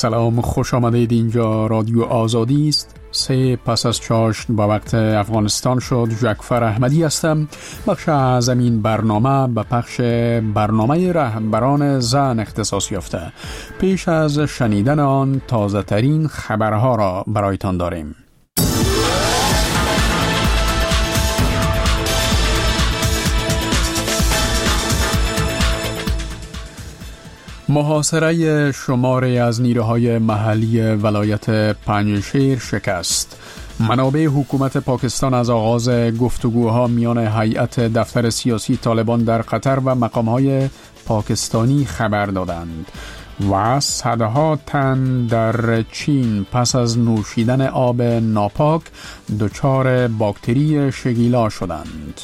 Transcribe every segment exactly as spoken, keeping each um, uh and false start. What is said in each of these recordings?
سلام، خوش آمدید. اینجا رادیو آزادی است. سه پس از چاشت با وقت افغانستان شد. جعفر احمدی هستم. بخش از این برنامه به پخش برنامه رهبران زن اختصاص یافته. پیش از شنیدن آن تازه ترین خبرها را برایتان داریم. محاصره شماری از نیروهای محلی ولایت پنجشیر شکست. منابع حکومت پاکستان از آغاز گفتگوها میان هیئت دفتر سیاسی طالبان در قطر و مقامهای پاکستانی خبر دادند و صدها تن در چین پس از نوشیدن آب ناپاک دچار باکتری شگیلا شدند.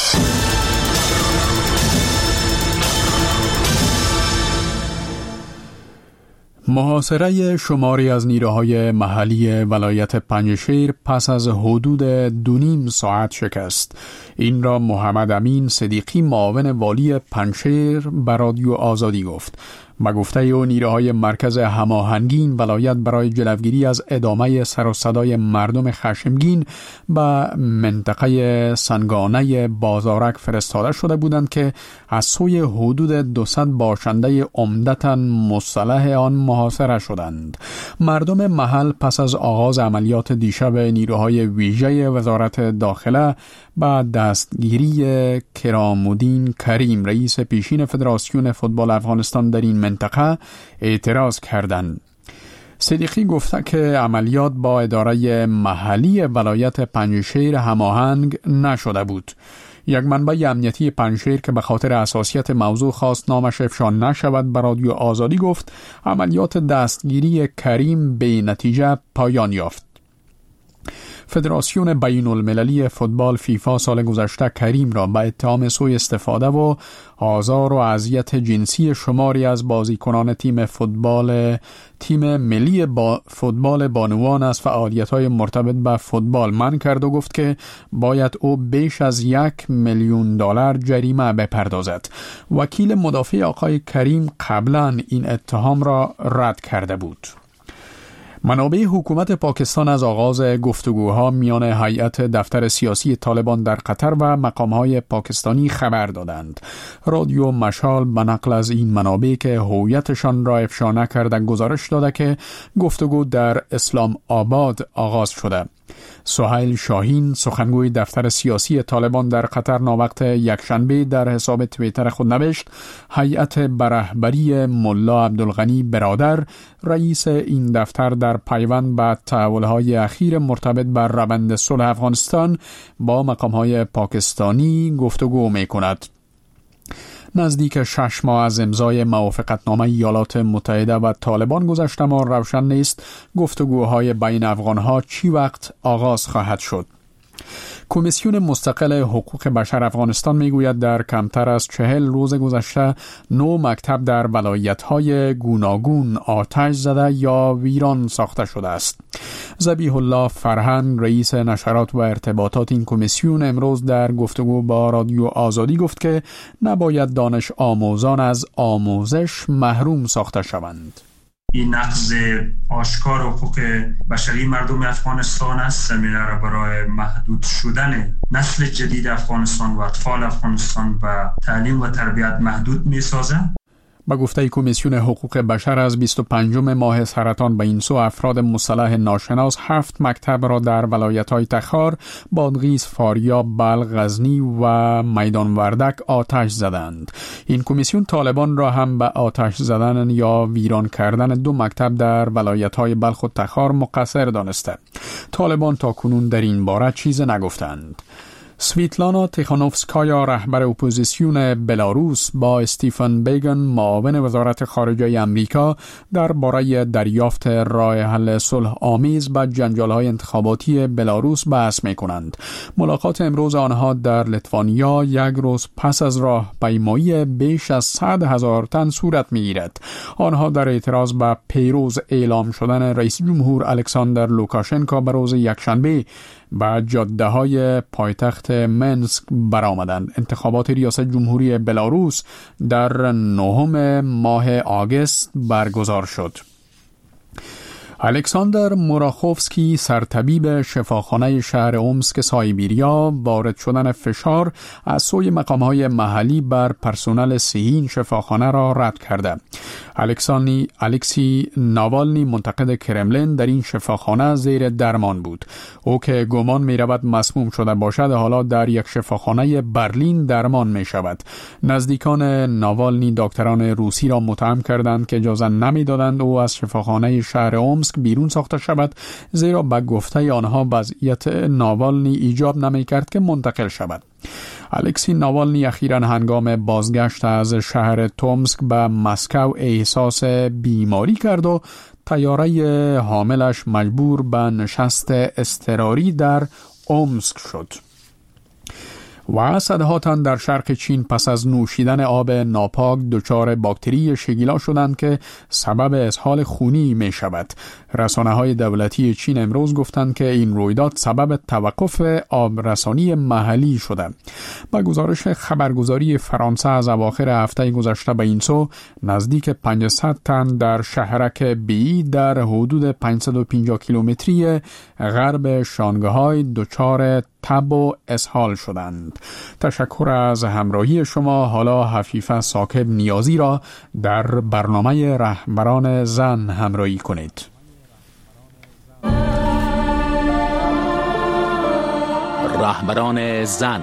محاصره شماری از نیروهای محلی ولایت پنجشیر پس از حدود دو نیم ساعت شکست. این را محمد امین صدیقی معاون والی پنجشیر به رادیو آزادی گفت. با گفته او نیروهای مرکز هماهنگی ولایت برای جلوگیری از ادامه سر و صدای مردم خشمگین به منطقه سنگانه بازارک فرستاده شده بودند که از سوی حدود دویست باشنده عمدتاً مسلح آن محاصره شدند. مردم محل پس از آغاز عملیات دیشب نیروهای ویژه وزارت داخله با دستگیری کرامالدین کریم رئیس پیشین فدراسیون فوتبال افغانستان در این منطقه اعتراض کردند. صدیقی گفته که عملیات با اداره محلی ولایت پنجشیر هماهنگ نشده بود. یک منبع امنیتی پنجشیر که به خاطر حساسیت موضوع خواست نامش افشا نشود به رادیو آزادی گفت عملیات دستگیری کریم به نتیجه پایان یافت. فدراسیون بین المللی فوتبال فیفا سال گذشته کریم را به اتهام سوء استفاده و آزار و اذیت جنسی شماری از بازیکنان تیم فوتبال تیم ملی با فوتبال بانوان از فعالیت‌های مرتبط به فوتبال منع کرد و گفت که باید او بیش از یک میلیون دلار جریمه بپردازد. وکیل مدافع آقای کریم قبلا این اتهام را رد کرده بود. منابع حکومت پاکستان از آغاز گفتگوها میان هیئت دفتر سیاسی طالبان در قطر و مقامهای پاکستانی خبر دادند. رادیو مشال به نقل از این منابع که هویتشان را افشا نکرده گزارش داده که گفتگو در اسلام آباد آغاز شده. سهیل شاهین سخنگوی دفتر سیاسی طالبان در قطر ناوقت یکشنبه در حساب توییتر خود نوشت هیئت به رهبری ملا عبدالغنی برادر رئیس این دفتر در پیوند به تحولهای اخیر مرتبط بر روند صلح افغانستان با مقامهای پاکستانی گفتگو می کند. نزدیک شش ماه از امضای موافقتنامه ایالات متحده و طالبان گذشته اما روشن نیست گفتگوهای بین افغانها چی وقت آغاز خواهد شد. کمیسیون مستقل حقوق بشر افغانستان میگوید در کمتر از چهل روز گذشته نو مکتب در ولایت‌های گوناگون آتش زده یا ویران ساخته شده است. ذبیح الله فرهنگ رئیس نشرات و ارتباطات این کمیسیون امروز در گفتگو با رادیو آزادی گفت که نباید دانش آموزان از آموزش محروم ساخته شوند. این نقض آشکار حقوق بشری مردم افغانستان است. زمینه را برای محدود شدن نسل جدید افغانستان و اطفال افغانستان و تعلیم و تربیت محدود می سازد. با گفته کمیسیون حقوق بشر از بیست و پنجم ماه سرطان به این سو افراد مسلح ناشناس هفت مکتب را در ولایت‌های تخار، بادغیس، فاریاب، بلخ، غزنی و میدان وردک آتش زدند. این کمیسیون طالبان را هم به آتش زدن یا ویران کردن دو مکتب در ولایت‌های بلخ و تخار مقصر دانسته. طالبان تا کنون در این باره چیز نگفتند. سویتلانا تیخانوفسکایا رهبر اپوزیسیون بلاروس با استیفن بیگن معاون وزارت خارجه امریکا درباره دریافت راه حل صلح آمیز با جنجال‌های انتخاباتی بلاروس بحث می‌کنند. ملاقات امروز آنها در لیتوانیا یک روز پس از راهپیمایی بیش از صد هزار تن صورت می‌گیرد. آنها در اعتراض به پیروز اعلام شدن رئیس جمهور الکساندر لوکاشنکو به روز یکشنبه به جاده های پایتخت منسک برآمدند. انتخابات ریاست جمهوری بلاروس در نهم ماه آگوست برگزار شد. الکساندر موراخوفسکی، سرطبیب شفاخانه شهر اومسک سایبیریا، وارد شدن فشار از سوی مقام‌های محلی بر پرسنل صحی شفاخانه را رد کرده. الکسانی الکسی ناوالنی، منتقد کرملین، در این شفاخانه زیر درمان بود. او که گمان می رود مسموم شده باشد، حالا در یک شفاخانه برلین درمان می شود. نزدیکان ناوالنی دکتران روسی را متهم کردند که اجازه نمی دادند او از شفاخانه شهر اومسک بیرون ساخته شود، زیرا به گفته آنها وضعیت ناوالنی ایجاب نمی کرد که منتقل شود. الکسی ناوالنی اخیراً هنگام بازگشت از شهر تومسک به مسکو احساس بیماری کرد و طیاره حاملش مجبور به نشست اضطراری در اومسک شد. و صدها تن در شرق چین پس از نوشیدن آب ناپاک دچار باکتری شگیلا شدند که سبب اسهال خونی می شود. رسانه‌های دولتی چین امروز گفتند که این رویداد سبب توقف آبرسانی محلی شده. با گزارش خبرگزاری فرانسه از اواخر هفته گذشته به این سو، نزدیک پانصد تن در شهرک بی در حدود پانصد و پنجاه کیلومتری غرب شانگهای دچار تب و اسهال شدند. تشکر از همراهی شما. حالا حفیفه ثاقب نیازی را در برنامه رهبران زن همراهی کنید. رهبران زن.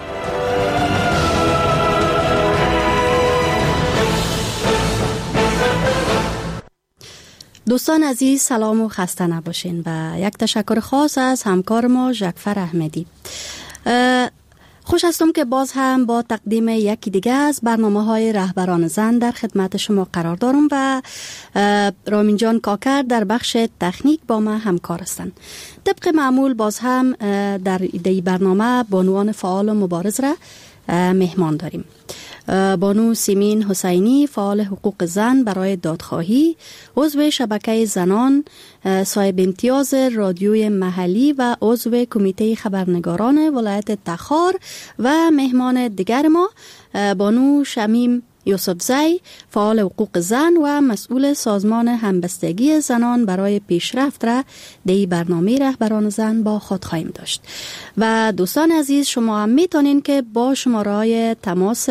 دوستان عزیز، سلام و خسته نباشین. و یک تشکر خاص از همکار ما ژکفر احمدی. خوش هستم که باز هم با تقدیم یکی دیگه از برنامه های رهبران زن در خدمت شما قرار دارم و رامین جان کاکر در بخش تکنیک با ما همکار هستند. طبق معمول باز هم در ایده برنامه بانوان فعال و مبارز را مهمان داریم. بانو سیمین حسینی، فعال حقوق زن برای دادخواهی، عضو شبکه زنان، صاحب امتیاز رادیوی محلی و عضو کمیته خبرنگاران ولایت تخار و مهمان دیگر ما بانو شمیم یوسفزی، فعال حقوق زن و مسئول سازمان همبستگی زنان برای پیشرفت را در برنامه رهبران زن با خود خواهیم داشت. و دوستان عزیز، شما هم میتونین که با شماره تماس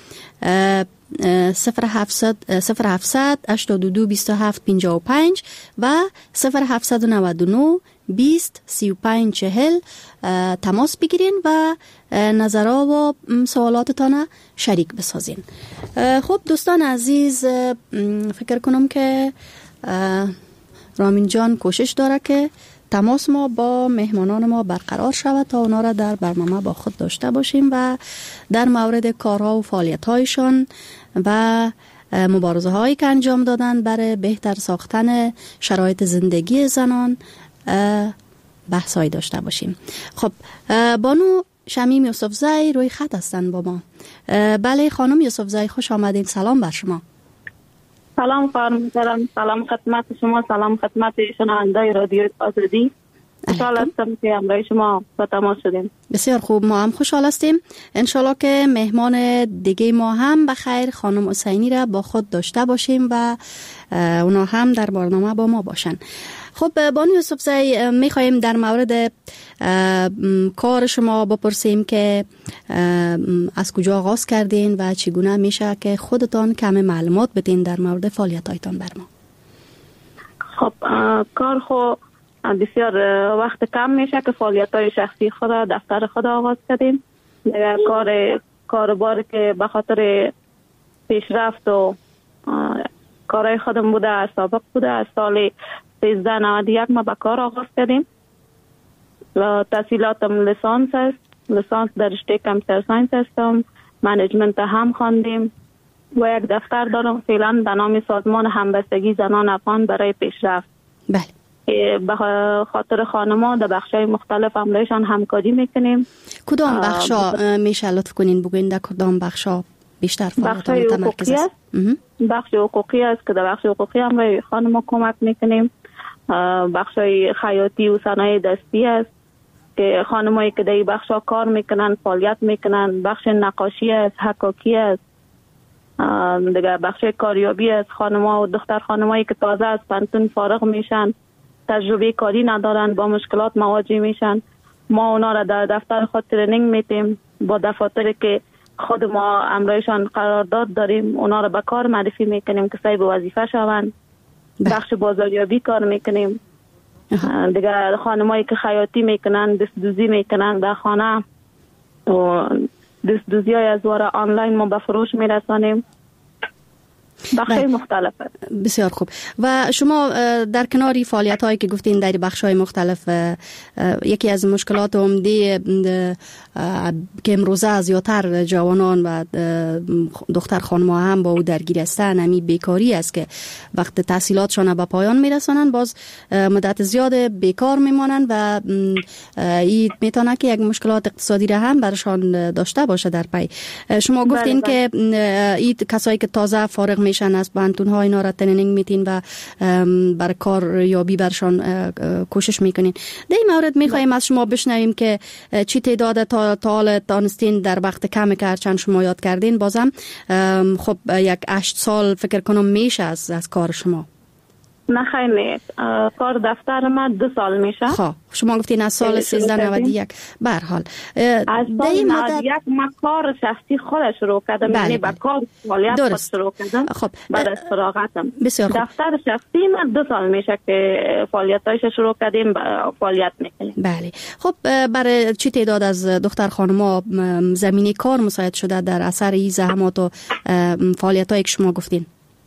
صفر هفتصد هشتاد و دو بیست و هفت پنجاه و پنج و صفر هفتصد و نود و نه بیست سی و پنج چهل تماس بگیرین و نظرها و سوالاتتان شریک بسازین. خب دوستان عزیز، فکر کنم که رامین جان کوشش داره که تماس ما با مهمانان ما برقرار شود تا اونا را در برنامه با خود داشته باشیم و در مورد کارها و فعالیت هایشان و مبارزه هایی که انجام دادن برای بهتر ساختن شرایط زندگی زنان بحثایی داشته باشیم. خب بانو شمیم یوسفزی روی خط هستن با ما. بله خانم یوسفزی، خوش آمدین. سلام بر شما. سلام خانم، سلام سلام خدمت شما، سلام خدمت شنوندگان رادیو آزادی. خوشحال هستم که همراه شما با تماس شدیم. بسیار خوب، ما هم خوشحال هستیم. انشالله که مهمان دیگه ما هم بخیر خانم حسینی را با خود داشته باشیم و اونا هم در برنامه با ما باشن. خب بانو یوسفزی، میخواییم در مورد کار شما بپرسیم که از کجا آغاز کردین و چگونه میشه که خودتان کم معلومات بدین در مورد فعالیتایتان بر ما. خب کار خو بسیار وقت کم میشه که فعالیت‌های شخصی خود دفتر خود آغاز کردیم. کار کاروبار که به خاطر پیشرفت و کارهای خودم بوده، از سابق بوده، از سال سیزده نود و یک ما به کار آغاز کردیم. تحصیلاتم لیسانس است، لیسانس در رشته کامپیوتر ساینس هستم، منیجمنت هم خواندیم و یک دفتر دارم فعلا به نام سازمان همبستگی زنان افغان برای پیشرفت. بله. به خاطر خانم‌ها در بخش‌های مختلف همراهشان همکاری میکنیم. کدام بخشا میشه لطف کنین بگوین در کدام بخشا بیشتر فعالیت متمرکز است؟ بخش حقوقی است که در بخش حقوقی هم خانم‌ها کمک میکنیم. بخش‌های خیاطی و صنایع دستی است که خانمایی که در این بخشا کار میکنن، فعالیت میکنن. بخش نقاشی است، حکاکی است. دیگه بخش کاریابی است، خانم‌ها و دختر خانمایی که تازه از پانتون فارغ میشن تجربه کاری ندارن، با مشکلات مواجه میشن. ما اونا را در دفتر خود ترینینگ میتیم، با دفاتری که خود ما امرایشان قرارداد داریم اونا را به کار معرفی میکنیم که صاحب وظیفه شوند. بخش بازاریابی کار میکنیم. دیگه خانمایی که خیاطی میکنن، دست دوزی میکنن در خانه و دست دوزی های از واره آنلاین ما به فروش میرسانیم. بخشای مختلف. بسیار خوب. و شما در کناری فعالیت هایی که گفتین در بخش های مختلف، یکی از مشکلات عمده که امروزه زیادتر جوانان و دختر خانم‌ها هم با او درگیر هستند همی بیکاری است که وقت تحصیلاتشان به پایان میرسانند باز مدت زیاد بیکار میمانند و این میتونه که یک مشکلات اقتصادی را هم برشان داشته باشه در پی. شما گفتین که این کسایی که تازه فارغ میشن از بانتون ها اینا را ترینینگ میتین و بر کار یابی برشان کوشش میکنین. در این مورد میخوایم از شما بشنویم که چی تعداد تا حال تانستین در وقت کمی که هرچند شما یاد کردین بازم خب یک هشت سال فکر کنم میشه از از کار شما. نه خیلی کار دفتر ما دو سال میشه. خب شما گفتین از سال سیزده نود و یک. به هر حال از سال نود و یک ما کار شخصی خودش شروع کردم، یعنی با کار فعالیت خود شروع کردم. خب بعد از فراغتم دفتر شخصی ما دو سال میشه که فعالیتایش شروع کردیم فعالیت میکنیم. بله. خب برای چی تعداد از دختر خانم‌ها زمینه کار مساعد شده در اثر این زحمات و فعالیتایی که شما گفتین؟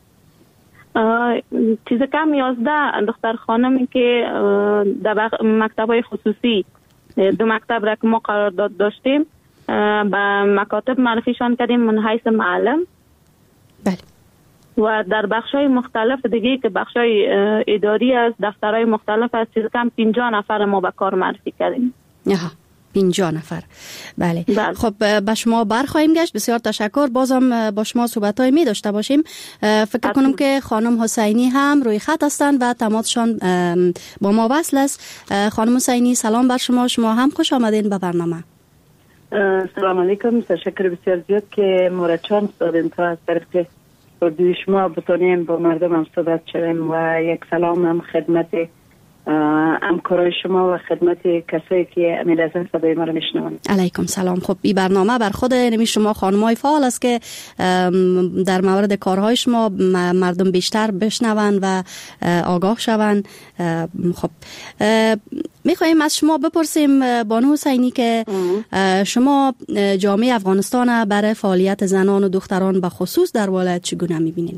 چیز کم یازده دختر خانمی که در مکتب‌های خصوصی دو مکتب را که ما قرارداد داشتیم به مکاتب معرفیشان کردیم من حیث معلم. بله. و در بخش‌های مختلف دیگه که بخش‌های اداری از دفترهای مختلف از چیز کم پنجاه نفر ما به کار معرفی کردیم. آها. پنجاه نفر. بله. بله. خب با شما برخواهیم گشت. بسیار تشکر. بازم با شما صحبت‌های می داشته باشیم. فکر کنم که خانم حسینی هم روی خط هستند و تماسشان با ما وصل است. خانم حسینی سلام بر شما. شما هم خوش آمدین به برنامه. سلام علیکم. تشکر بسیار زیاد که مورد چانس دادین تا از طرف اردوی شما بتونیم با مردم هم صحبت شویم و یک سلام هم خدمت همکارای شما و خدمت کسایی که امید از صدای ما رو میشنوند. علیکم سلام. خب این برنامه بر خود نمی شما خانمای فعال است که در مورد کارهای شما مردم بیشتر بشنوند و آگاه شوند. خب میخواییم از شما بپرسیم بانو حسینی که شما جامعه افغانستان برای فعالیت زنان و دختران به خصوص در ولایت چگونه میبینین؟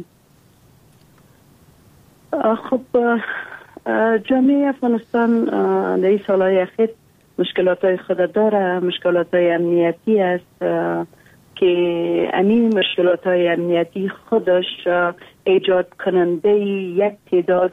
خب جامعه افغانستان در این سالهای اخیر مشکلات های خود داره. مشکلات های امنیتی است که همین مشکلات های امنیتی خودش ایجاد کننده یک تعداد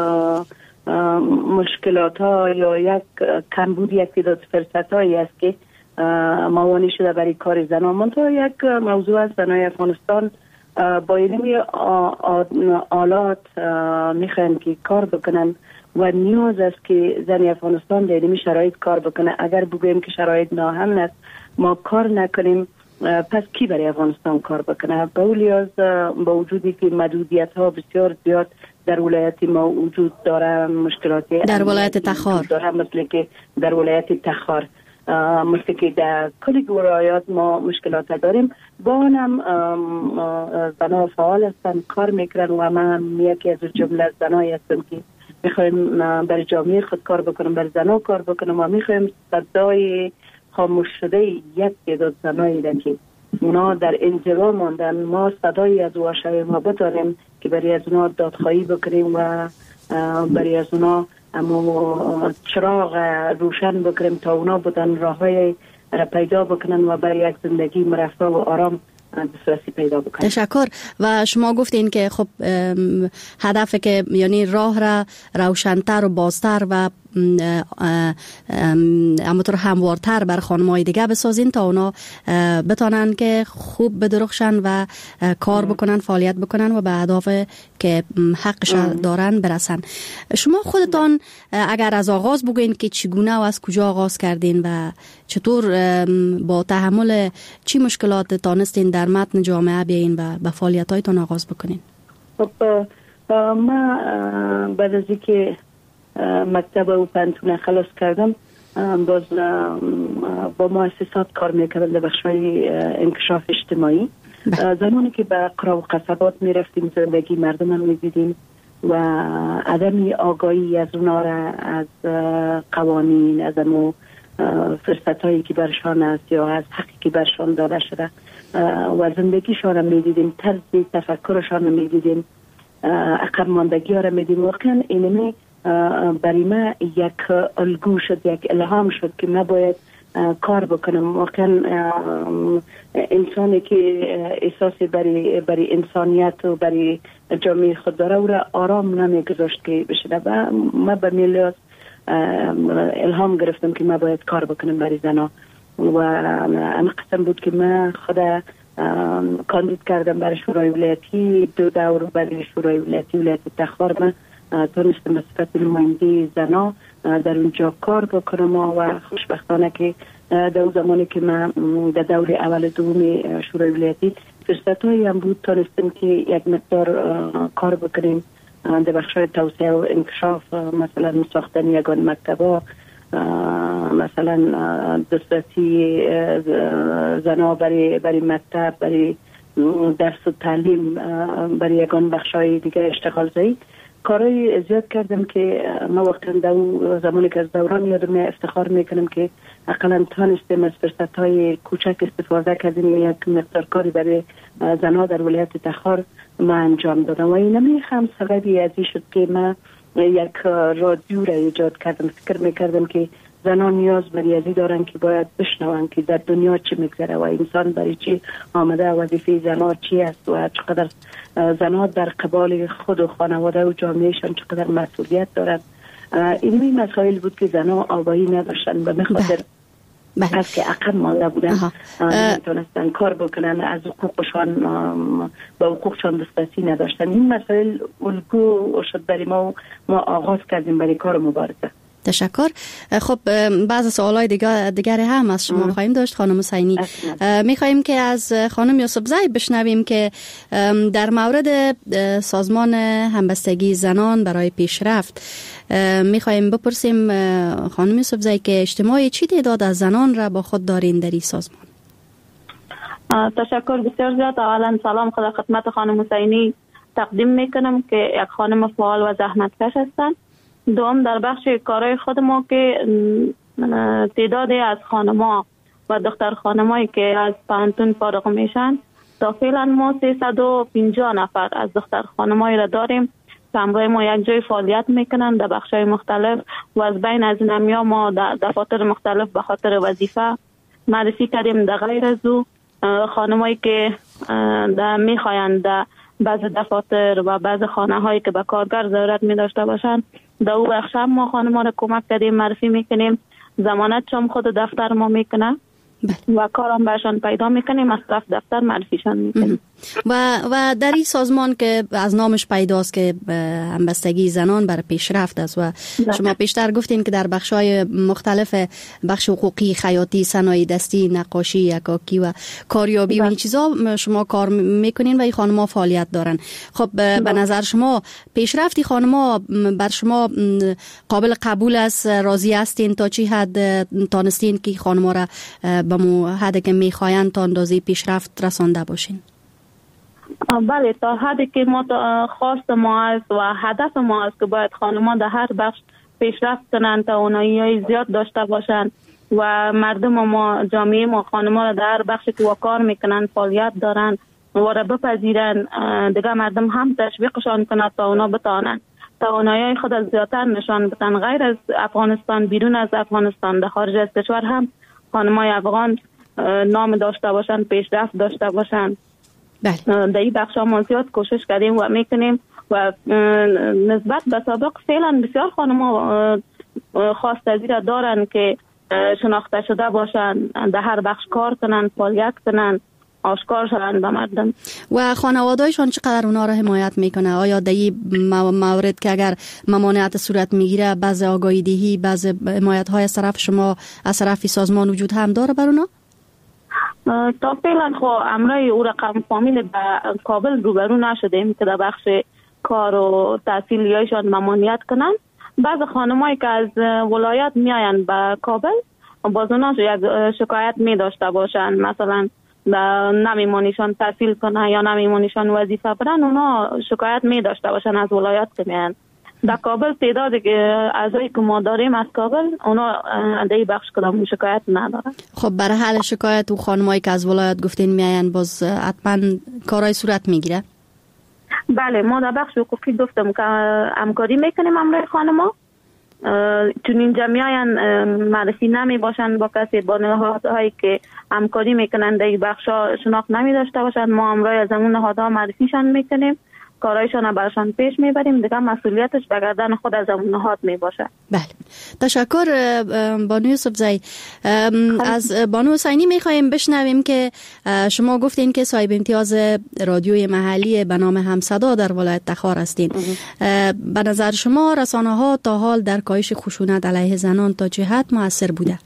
مشکلات ها یا یک کمبود یک تعداد فرصت هایی است که موانع شده برای کار زنان. منتها یک موضوع است زنای افغانستان با اینمی آلات میخواین که کار بکنن و نیاز است که زن افغانستان در اینمی شرایط کار بکنه. اگر بگوییم که شرایط ناامن است ما کار نکنیم پس کی برای افغانستان کار بکنه؟ با لیاز با وجودی که محدودیت ها بسیار زیاد در ولایت ما وجود داره، مشکلاتی در ولایت تخار داره، مثل که در ولایت تخار مثل که در کل ولایات ما مشکلات داریم. با آنم زنها فعال هستن کار میکنن و من یکی از جمله زنایی هستم که میخوایم برای جامعه خود کار بکنم، برای زنها کار بکنم و میخوایم صدای خاموش شده یک تعداد زنایی را که اونا در انزوا ماندن ما صدایی از واشای ما بتاریم که برای از اونا دادخواهی بکنیم و برای از اونا اما چراغ روشن بکنیم تا اونا بودن راههای پیدا بکنن و برای یک زندگی مرفه و آرام دسترسی پیدا بکنن. تشکر. و شما گفتین که خب هدف که یعنی راه را روشن‌تر و بازتر و همونطور هموارتر بر خانم‌های دیگه بسازین تا اونا بتونن که خوب بدرخشن و کار بکنن، فعالیت بکنن و به اهداف که حقش دارن برسن. شما خودتان اگر از آغاز بگوین که چگونه و از کجا آغاز کردین و چطور با تحمل چی مشکلات تانستین در متن جامعه بیاین و به فعالیت‌هایتان آغاز بکنین؟ خب ما بعد از اینکه مکتب و پانتون خلاص کردم باز با مؤسسات کار میکردم در بخش‌های انکشاف اجتماعی. زمانی که به قرا و قصبات میرفتیم زندگی مردم رو میدیدیم و عدم آگاهی از اونا را از قوانین، از امو فرصت هایی که برشان است یا از حقی که برشان داده شده و زندگیشان را میدیدیم، طرز تفکرشان را میدیدیم، عقب ماندگی ها را میدیدیم. واقعا اینمی برای ما یک الگو شد، یک الهام شد که ما باید کار بکنم. واقعا انسانی که احساس برای برای انسانیت و برای جامعه خود داره او را آرام نمیگذاشت که بشه و ما به میلیاس الهام گرفتم که ما باید کار بکنم برای زنا و اما قسم بود که من خدا کاندید کردم برای شورای ولایتی. دو دور برای شورای ولایتی ولایت تخار من تونستم به صفت نماینده زنا در اونجا کار بکنم و خوشبختانه که در زمانی که من در دور اول دوم شورای ولایتی فرصت هایی هم بود تونستم که یک مقدار کار بکنیم در بخشای توسعه و انکشاف، مثلا ساختن یگان مکتبا، مثلا دسترسی زنا برای برای مکتب، برای درس و تعلیم، برای یگان بخشای دیگه اشتغال زایی کارهای زیاد کردم که ما وقتا در زمانی که از دوران یادم افتخار میکنم که اقلا تانستیم از فرصت های کوچک استفاده کردیم. یک مقدار کاری برای زنها در ولایت تخار ما انجام دادم و این نمیخوام سببی ازی شد که ما یک رادیو را ایجاد کردم. فکر میکردم که زنان نیاز برای ازی دارن که باید بشنوان که در دنیا چی میگذره و انسان برای چی آمده، وظیفه زنها چی است و چقدر زنها در قبال خود و خانواده و جامعهشان چقدر مسئولیت دارند. اینمی مسائل بود که زنها آگاهی نداشتن و بخاطر از که عقب مانده بودن نمیتونستن کار بکنن، از حقوقشان با حقوقشان دسترسی نداشتن. این مسائل الگو شد برای ما ما آغاز کردیم برای کار مبارزه. تشکر. خب بعض سوالای دیگر دیگر هم از شما خواهیم داشت خانم حسینی. میخواهیم که از خانم یوسفزئی بشنویم که در مورد سازمان همبستگی زنان برای پیشرفت میخواهیم بپرسیم خانم یوسفزئی که اجتماع چی تعداد از زنان را با خود دارین در این سازمان؟ تشکر بسیار زیاد. اولا سلام خدا خدمت خانم حسینی تقدیم میکنم که یک خانم فعال و زحمتکش هستند. دوم در بخش کارهای خود ما که تعدادی از خانم‌ها و دختر خانمایی که از پانتون فارغ میشن تا فعلا ما سیصد و پنجاه نفر از دختر خانمایی را داریم که همراه ما یک جای فعالیت میکنن در بخش‌های مختلف و از بین از اینها ما در دفاتر مختلف به خاطر وظیفه معرفی کردیم. در غیر از او خانمایی که میخواین در بعض دفاتر و بعض خانه هایی که به کارگر ضرورت می داشته باشند در او بخش هم ما خانم ها را کمک کردیم، معرفی میکنیم، ضمانت هم خود دفتر ما میکنه و کارم برشان پیدا میکنیم، از طرف دفتر معرفیشان میکنیم. و و در این سازمان که از نامش پیداست که همبستگی زنان برای پیشرفت است و شما پیشتر گفتین که در بخش‌های مختلف، بخش حقوقی، خیاطی، صنایع دستی، نقاشی، یکاکی و کاریابی و این چیزا شما کار میکنین و این خانم‌ها فعالیت دارن. خب به نظر شما پیشرفتی خانم‌ها بر شما قابل قبول است؟ راضی هستین؟ تا چی حد تانستین که خانم‌ها را به مو حدی که میخواین تا اندازه پیشرفت رسانده باشین؟ بله، تا حدی که ما خواست ما است و هدف ما است که باید خانم‌ها در هر بخش پیشرفت کنند، توانایی زیاد داشته باشند و مردم ما، جامعه ما خانم‌ها را در هر بخشی که کار میکنن فعالیت دارن و را بپذیرن، دیگه مردم هم تشویقشان کنند تا اونا بتوانند توانایی خود از زیادتر نشان بدن. غیر از افغانستان، بیرون از افغانستان، در خارج از کشور هم خانم‌های افغان نام داشته باشن، پیشرفت داشته باشن. بله. در این بخش ما زیاد کوشش کردیم و میکنیم و نسبت به سابق فعلا بسیار خانم‌ها خواست از این دارن که شناخته شده باشن، در هر بخش کار کنن، فعالیت کنن، آشکار شدن به مردم. و خانواده‌شان چقدر اونا را حمایت میکنه؟ آیا در این مورد که اگر ممانعت صورت میگیره بعض آگاهی دهی، بعض حمایت های از طرف شما از طرف سازمان وجود هم داره بر اونا؟ تا فعلا خو امرای او رقم فامیل به کابل روبرو نشدیم که در بخش کار و تحصیلیایشان ممانعت کنن، بعض خانمایی که از ولایت میاین به کابل باز اونا یک شکایت می داشته باشن، مثلا نمیمونیشان تحصیل کنه یا نمیمونیشان وظیفه برن، اونا شکایت می داشته باشن از ولایت که میان. در کابل تعدادی که اعضایی که ما داریم از کابل اونا در این بخش کدام شکایت ندارن. خب برای حل شکایت و خانمایی که از ولایت گفتین میاین باز حتما کارهای صورت میگیره؟ بله، ما در بخش حقوقی گفتم که همکاری میکنیم همراه خانما، چون اینجا میاین معرفی نمی باشن با کسی، با نهادهایی که همکاری میکنن در این بخش ها شناخت نمی داشته باشن، ما همراه از اون نهادها معرفیشان میکنیم، کارایشان برشان پیش میبریم، دیگه مسئولیتش به گردن خود از اون نهاد میباشه. بله، تشکر بانو یوسف زی. از بانو حسینی میخوایم بشنویم که شما گفتین که صاحب امتیاز رادیوی محلی به نام همصدا در ولایت تخار هستین. به نظر شما رسانه ها تا حال در کاهش خشونت علیه زنان تا چه حد مؤثر بوده؟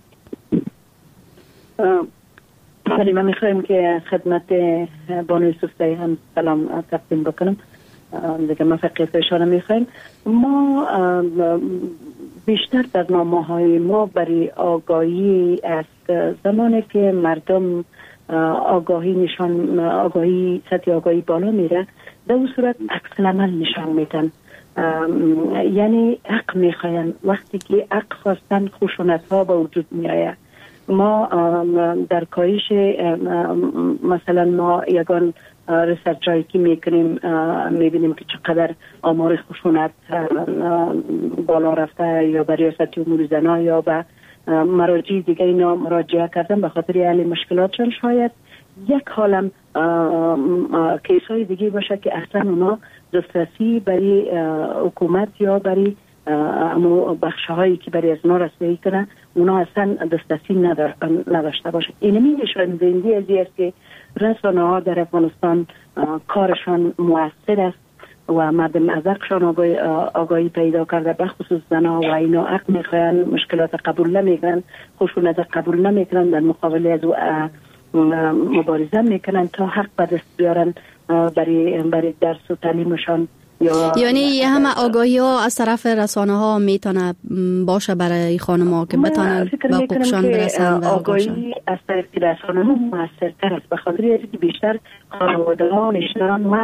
ولی من میخوایم که خدمت بانو یوسف زی هم سلام تقدیم بکنم. دیگه ما فقط اشاره میخوایم، ما بیشتر برنامه های ما برای آگاهی است. زمانی که مردم آگاهی نشان آگاهی سطح آگاهی بالا میره، در اون صورت عکس العمل نشان میدن، یعنی حق میخواین. وقتی که حق خواستن خشونت ها به وجود میآید. ما در کاهش مثلا ما یگان ریسرچایی که میکنیم میبینیم که چقدر آمار خشونت بالا رفته، یا به ریاست امور زنان یا به مراجع دیگه اینا مراجعه کردن به خاطر حل مشکلاتشون. شاید یک حالم کیسای دیگه باشه که اصلا اونا دسترسی برای حکومت یا برای اما بخشهایی که برای از اونا رسیدگی کنن اونا اصلا دسترسی نداشته باشه. اینمی نشان دهنده از این است که رسانه ها در افغانستان کارشان مؤثر است و مردم از حقشان آگاهی, آگاهی پیدا کرده، به خصوص زنها، و اینا حق میخواین، مشکلات قبول نمیکنن، خشونت قبول نمیکنن، در مقابل از او مبارزه میکنن تا حق به دست بیارن برای برای درس و تعلیمشان. یعنی یه همه آگاهی ها از طرف رسانه ها میتونه باشه برای خانم ها که بتانن به حقوقشان برسن. و آگاهی از طرف رسانه ها موثرتر است، به خاطر اینکه بیشتر خانواده ها نشنان و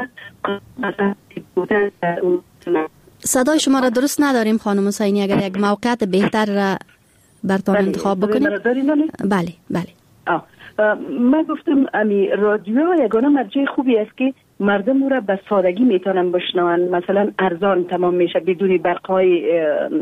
صدای شما را درست نداریم خانم حسینی، اگر یک موقعیت بهتر را برتان انتخاب بکنیم. بله بله. من گفتم امی رادیو یگانه مرجع خوبی است که مردم او را به سادگی میتونن بشنون، مثلا ارزان تمام میشه بدون برقای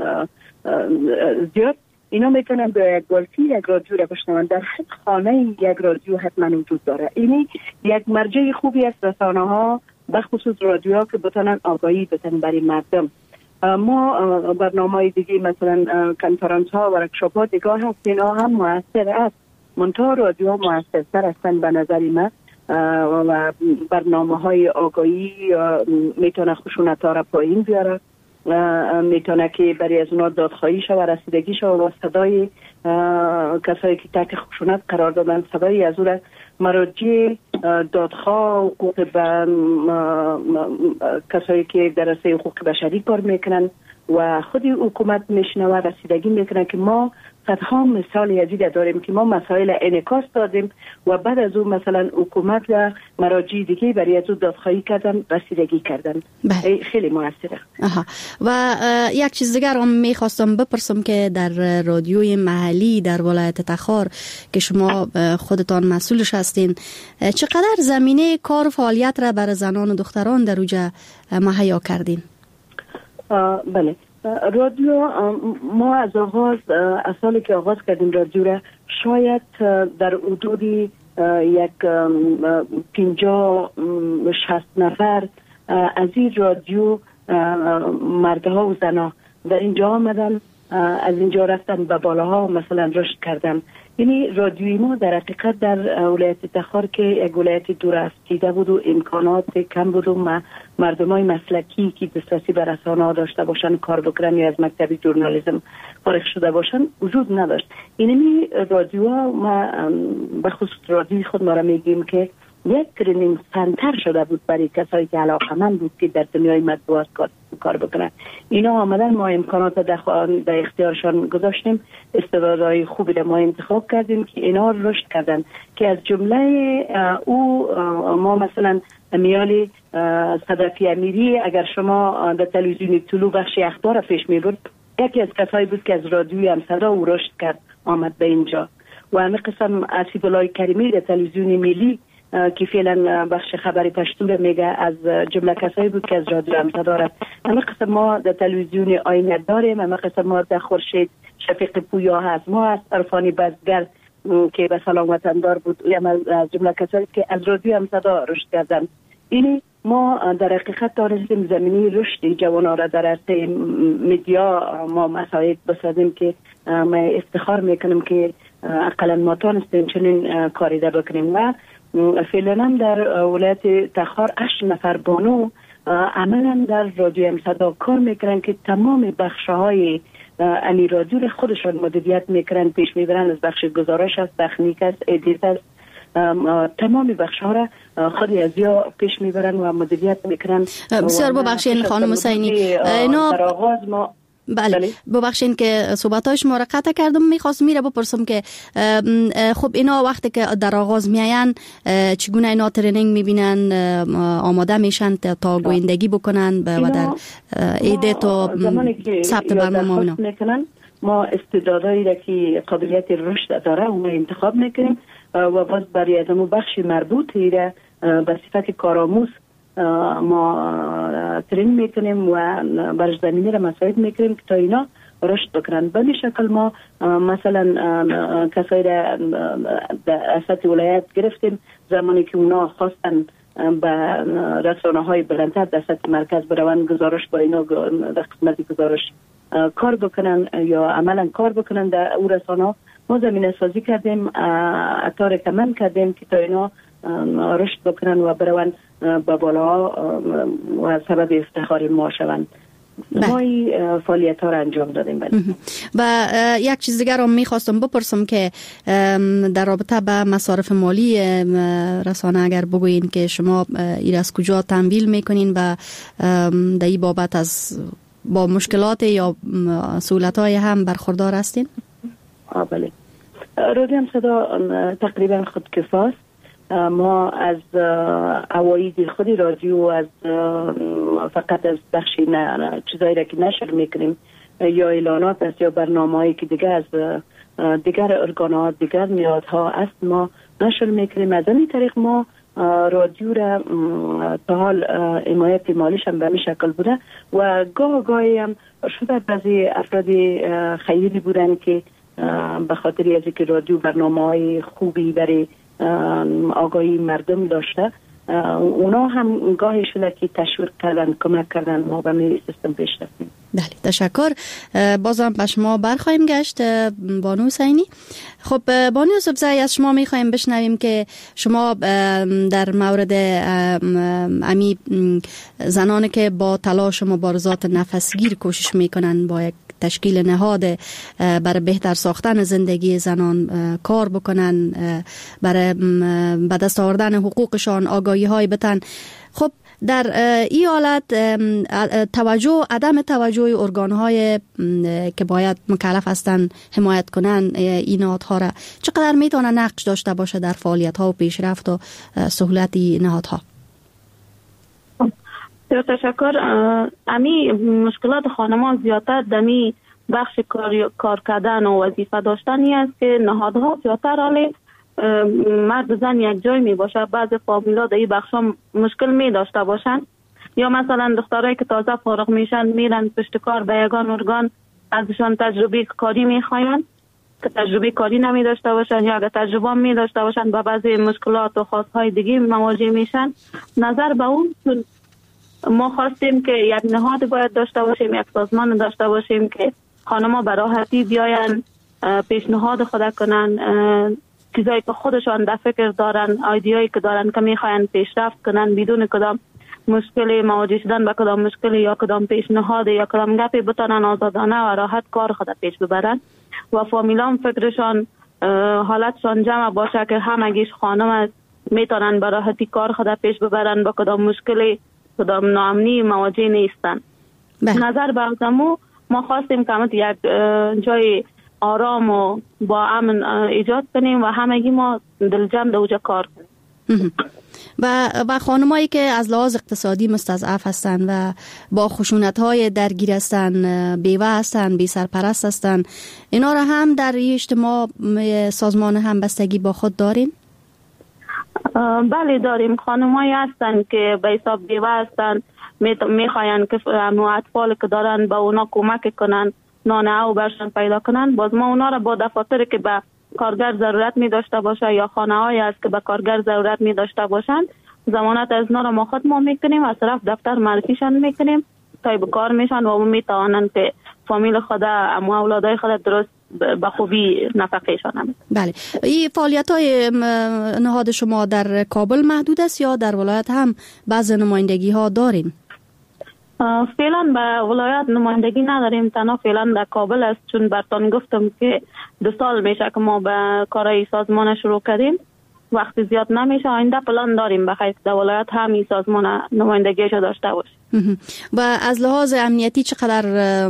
زیاد، اینا میتونن به یک گلفی یک رادیو را بشنون. در هر خانه یک رادیو حتما وجود داره. اینی یک مرجع خوبی است رسانه ها، به خصوص رادیو ها، که بتونن آگاهی بدن برای مردم. ما برنامه دیگه مثلا کنفرانس ها و ورکشاپ ها دیگه هست، اینا هم موثر است، منتها رادیو موثرتر هستن به نظر من. و برنامه های آگاهی میتونه خشونت ها را پایین بیاره، میتونه که برای از اونا دادخواهی شو و رسیدگی شو و صدای کسایی که تحت خشونت قرار دادن، صدای از اون مراجع دادخواه حقوق به کسایی که در رسای حقوق بشری کار میکنن و خودی حکومت میشنه و رسیدگی میکنن که ما صدها مثال یزید داریم که ما مسائل انعکاس دادیم و بعد از اون مثلا حکومت و مراجع دیگه برای از اون دادخواهی کردن، رسیدگی کردن. بله. خیلی موثره. آها. و یک چیز دیگر هم میخواستم بپرسم که در رادیوی محلی در ولایت تخار که شما خودتان مسئولش هستین، چقدر زمینه کار و فعالیت را برای زنان و دختران در اوجا مهیا کردین؟ بله، رادیو ما از آغاز از سالی که آغاز کردیم رادیو را، شاید در حدود یک پنجاه شصت نفر از این رادیو مردها و زنها در اینجا آمدن، از اینجا رفتن به بالاها مثلا رشد کردن. یعنی رادیوی ما در حقیقت در ولایت تخار که یک ولایت دور از دیده بود و امکانات کم بود و مردمای مسلکی که دسترسی به رسانه ها داشته باشن، کار بکنن یا از مکتب ژورنالیسم فارغ شده باشن وجود نداشت. اینمی رادیوها ما به خصوص رادیوی خود ما را میگیم که یک ترینینگ سنتر شده بود برای کسایی که علاقه‌مند بود که در دنیای مطبوعات کار, کار بکنن. اینا آمدن، ما امکانات در, در اختیارشان گذاشتیم، استعدادهای خوبی را ما انتخاب کردیم که اینا رشد کردن، که از جمله او ما مثلا میالی صدفی امیری اگر شما در تلویزیون طلوع بخش اخبار پیش میبرد، یکی از کسایی بود که از رادیوی همصدا او رشد کرد آمد به اینجا. و همه قسم اسیدالله کریمی در تلویزیون ملی که فعلا بخش خبری پشتو را میگه، از جمله کسایی بود که از رادیو همصدا رفت. همه قسم ما در تلویزیون آینه داریم، همه قسم ما در خورشید شفیق پویا هست، ما از عرفانی بزگر که به سلام وطن دار بود، از جمله کسایی که از رادیو همصدا رشد کردن. اینی ما در حقیقت دارستیم زمینی رشد جوانان را در عرصه میدیا ما مساعد بسازیم که ما افتخار میکنیم که اقلا ما تانستیم چنین کاری در بکنیم. و فعلا هم در ولایت تخار هشت نفر بانو عملا در رادیو همصدا کار میکنن که تمام بخش‌های امی رادیو را خودشان مدیریت میکنن، پیش میبرن. از بخش گزارش است، تکنیک است، ادیت است، تمام بخش‌ها را خودی از یا پیش میبرن و مدیریت میکنن. بسیار ببخشید خانم حسینی، اینا در آغاز ما بله ببخشید که صحبت‌های شما را قطع کردم. می‌خواستم میره بپرسم که خب اینا وقتی که در آغاز میاین چگونه اینا ترینینگ میبینن، آماده میشن تا گویندگی بکنن و در ایدیت و ثبت برنامه اینا میکنن. ما استعدادایی را که قابلیت رشد داره اون انتخاب میکنیم و باز برای ادامه بخش مربوطی را به صفت کارآموز ما ترین میکنیم و برش زمینی را مساعد میکنیم که تا اینا رشد بکنن. به این شکل ما مثلا کسایی را در اساس ولایت گرفتیم، زمانی که اونا خواستن به رسانه های بلندتر در سطح مرکز بروند، گزارش با اینا در قسمت گزارش کار بکنن یا عملا کار بکنن در او رسانه، ما زمینه سازی کردیم، اطار کمن کردیم که تا اینا رشد بکنن و بروند به بالا و سبب افتخار ما شوند. ما این فعالیت ها را انجام دادیم. و یک چیز دیگر رو میخواستم بپرسم که در رابطه به مصارف مالی رسانه اگر بگوین که شما این از کجا تمویل میکنین و در این بابت از با مشکلات یا سهولت های هم برخوردار هستین؟ آه بله، رادیو همصدا تقریبا خودکفاست. ما از عواید خودی رادیو از فقط از بخشی نه چیزایی را که نشر میکنیم یا اعلانات است یا برنامه‌ای که دیگه از دیگر ارگانات دیگر نهادها است ما نشر میکنیم. از این طریق ما رادیو را تا حال حمایت مالیش هم به این شکل بوده و گاه گاهی هم شده بعضی افراد خیلی بودن که به خاطر از اینکه رادیو برنامه‌های خوبی برای آگاهی مردم داشته، اونا هم گاهی شده که تشویق کردن، کمک کردن ما به می سیستم پیش رفتیم. بله، تشکر. بازم به شما برخواهیم گشت بانو حسینی. خب بانو یوسفزی، از شما میخوایم بشنویم که شما در مورد امی زنانی که با تلاش و مبارزات نفسگیر کوشش میکنن با یک تشکیل نهاد برای بهتر ساختن زندگی زنان کار بکنن، برای به دست آوردن حقوقشان آگاهی های بتن، خب در این حالت توجه عدم توجه ارگان‌های که باید مکلف هستن حمایت کنن این نهادها را چقدر میتونه نقش داشته باشه در فعالیت‌ها و پیشرفت و سهولت این نهادها؟ تشکر. امی مشکلات خانمان زیادتر دمی بخش کار, کار کردن و وظیفه داشتنی است که نهادها زیادتر حالی مرد زن یک جای می باشه. بعض فامیلا در این بخش ها مشکل می داشته باشن، یا مثلا دخترایی که تازه فارغ میشن میرن پشت کار به یگان ارگان ازشان تجربه کاری می خواهند که تجربه کاری نمی داشته باشن، یا اگر تجربه می داشته باشن با بعضی مشکلات و خواستهای دیگه مواجه میشن. نظر به اون ما خواستیم که یک نهاد باید داشته باشیم، یک سازمان داشته باشیم که خانم‌ها به راحتی بیاین پیشنهاد خود کنن، چیزایی که خودشان در فکر دارن، ایده‌ای که دارن که میخواین پیشرفت کنن بدون کدام مشکلی مواجه شدن با کدام مشکلی یا کدام پیشنهاد یا کدام گپی بتونن آزادانه و راحت کار خود پیش ببرن و فامیلان فکرشان حالتشان جمع باشه که همگیش خانم است میتونن به راحتی کار خود پیش ببرن، با کدام مشکلی کدام ناامنی مواجه نیستن. نظر به ازمو ما خواستیم که یک جای آرام و با امن ایجاد کنیم و همگی ما دلجم در اونجا کار کنیم. و و خانمایی که از لحاظ اقتصادی مستضعف هستند و با خشونت‌های درگیر هستند، بیوه هستند، بی سرپرست هستند، اینا را هم در اجتماع سازمان همبستگی با خود دارین؟ بله داریم. خانمایی هستند که به حساب بیوه هستند، میخواین که اطفال که دارن به اونا کمک کنن، نان او برشان پیدا کنن. باز ما اونا را با دفاتر که به کارگر ضرورت می داشته باشه یا خانه هایی است که به کارگر ضرورت می داشته باشند، ضمانت از اونا را ما خود ما میکنیم، از طرف دفتر معرفیشان میکنیم تا به کار میشن و می توانند که فامیل خود اما اولادای خود درست به خوبی نفقهشان هم. بله. این فعالیت های نهاد شما در کابل محدود است یا در ولایت هم بعض نمایندگی ها داریم؟ فعلا به ولایت نمایندگی نداریم، تنها فعلا در کابل است، چون برتان گفتم که دو سال میشه که ما به کارهای سازمان شروع کردیم، وقت زیاد نمیشه. آینده پلان داریم بخیر در ولایت هم سازمان نمایندگیشو داشته باشیم. و از لحاظ امنیتی چقدر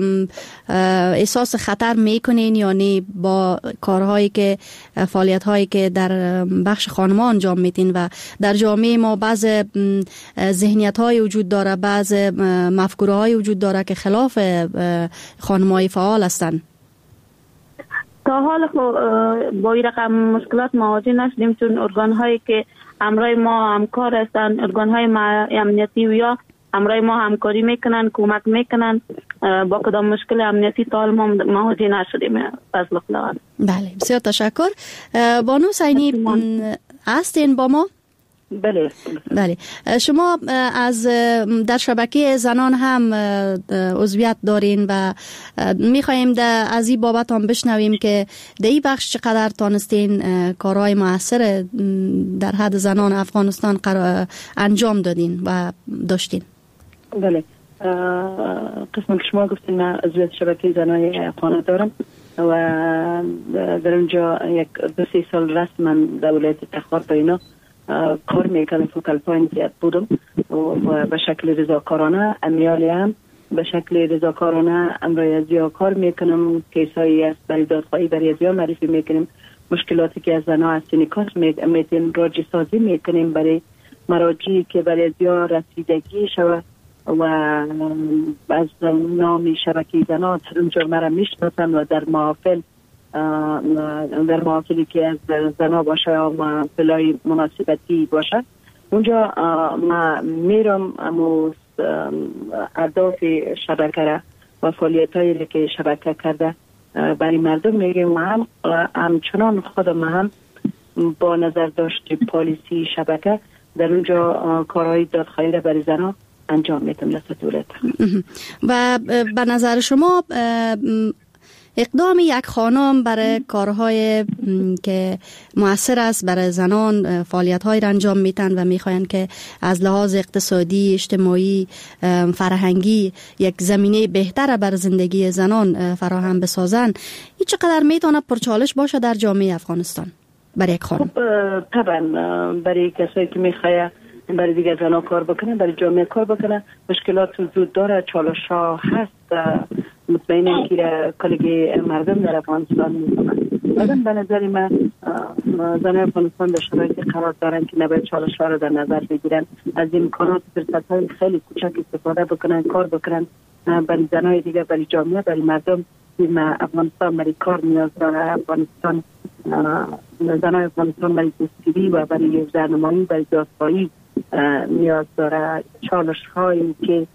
احساس خطر میکنین، یعنی با کارهایی که فعالیت هایی که در بخش خانمان انجام میتین و در جامعه ما بعض ذهنیت های وجود داره، بعض مفکوره های وجود داره که خلاف خانمای فعال هستن؟ تا حال با این رقم مشکلات مواجه نشدیم، چون ارگان هایی که همراه ما همکار هستن، ارگان های امنیتی و یا همراه ما همکاری میکنن، کمک میکنن، با کدام مشکل امنیتی تا حال ما مواجه نشدیم فضل خداوند. بله بسیار تشکر. بانو حسینی هستین با ما؟ بله. بله. شما از در شبکه زنان هم عضویت دارین و میخواییم از این بابت هم بشنویم که در این بخش چقدر تانستین کارهای موثر در حد زنان افغانستان انجام دادین و داشتین. بله. قسم که شما گفتین من عضویت شبکه زنان خانه دارم و در اونجا یک دو سی سال رسما در ولایت تخار با اینا کار میکنم. فوکال پوینت بودم و به شکل رضاکارانه، امیالی هم به شکل رضاکارانه امرای ازیا کار میکنم. کیسایی است برای دادخواهی برای ازیا معرفی میکنیم، مشکلاتی که از زنها از سینیکاس میتیم راجع سازی میکنیم برای مراجعی که برای ازیا رسیدگی شود و از نامی شبکه زنها اونجا مرا میشناسن و در محافل در محافلی که از زنها باشه یا محافلای مناسبتی باشه اونجا ما میرم امو اهداف شبکه را و فعالیت هایی که شبکه کرده برای مردم میگیم و هم همچنان خودم هم با نظر داشت پالیسی شبکه در اونجا کارهای دادخواهی را برای زنها انجام میتم لسه دولت. و به نظر شما اقدام یک خانم برای کارهای که مؤثر است برای زنان، فعالیت‌هایی را انجام میتن و میخواین که از لحاظ اقتصادی، اجتماعی، فرهنگی یک زمینه بهتر برای زندگی زنان فراهم بسازن، این چقدر میتونه پرچالش باشه در جامعه افغانستان برای یک خانم؟ خب طبعا برای کسایی که میخواه برای دیگر زنها کار بکنن، برای جامعه کار بکنن، مشکلات وجود داره، چالش ها هست، مطمئنم که کلگی مردم در افغانستان میکنن. بعدم به نظر من زن افغانستان در شرایطی قرار دارن که نباید چالش ها رو در نظر بگیرن، از امکانات فرصت های خیلی کوچک استفاده بکنن، کار بکنن برای زنهای دیگه، برای جامعه، برای مردم. افغانستان برای کار نیاز داره، افغانستان زنهای افغانستان برای دستگیری و برای زنمایی، برای دادخواهی نیاز داره. چالش هایی که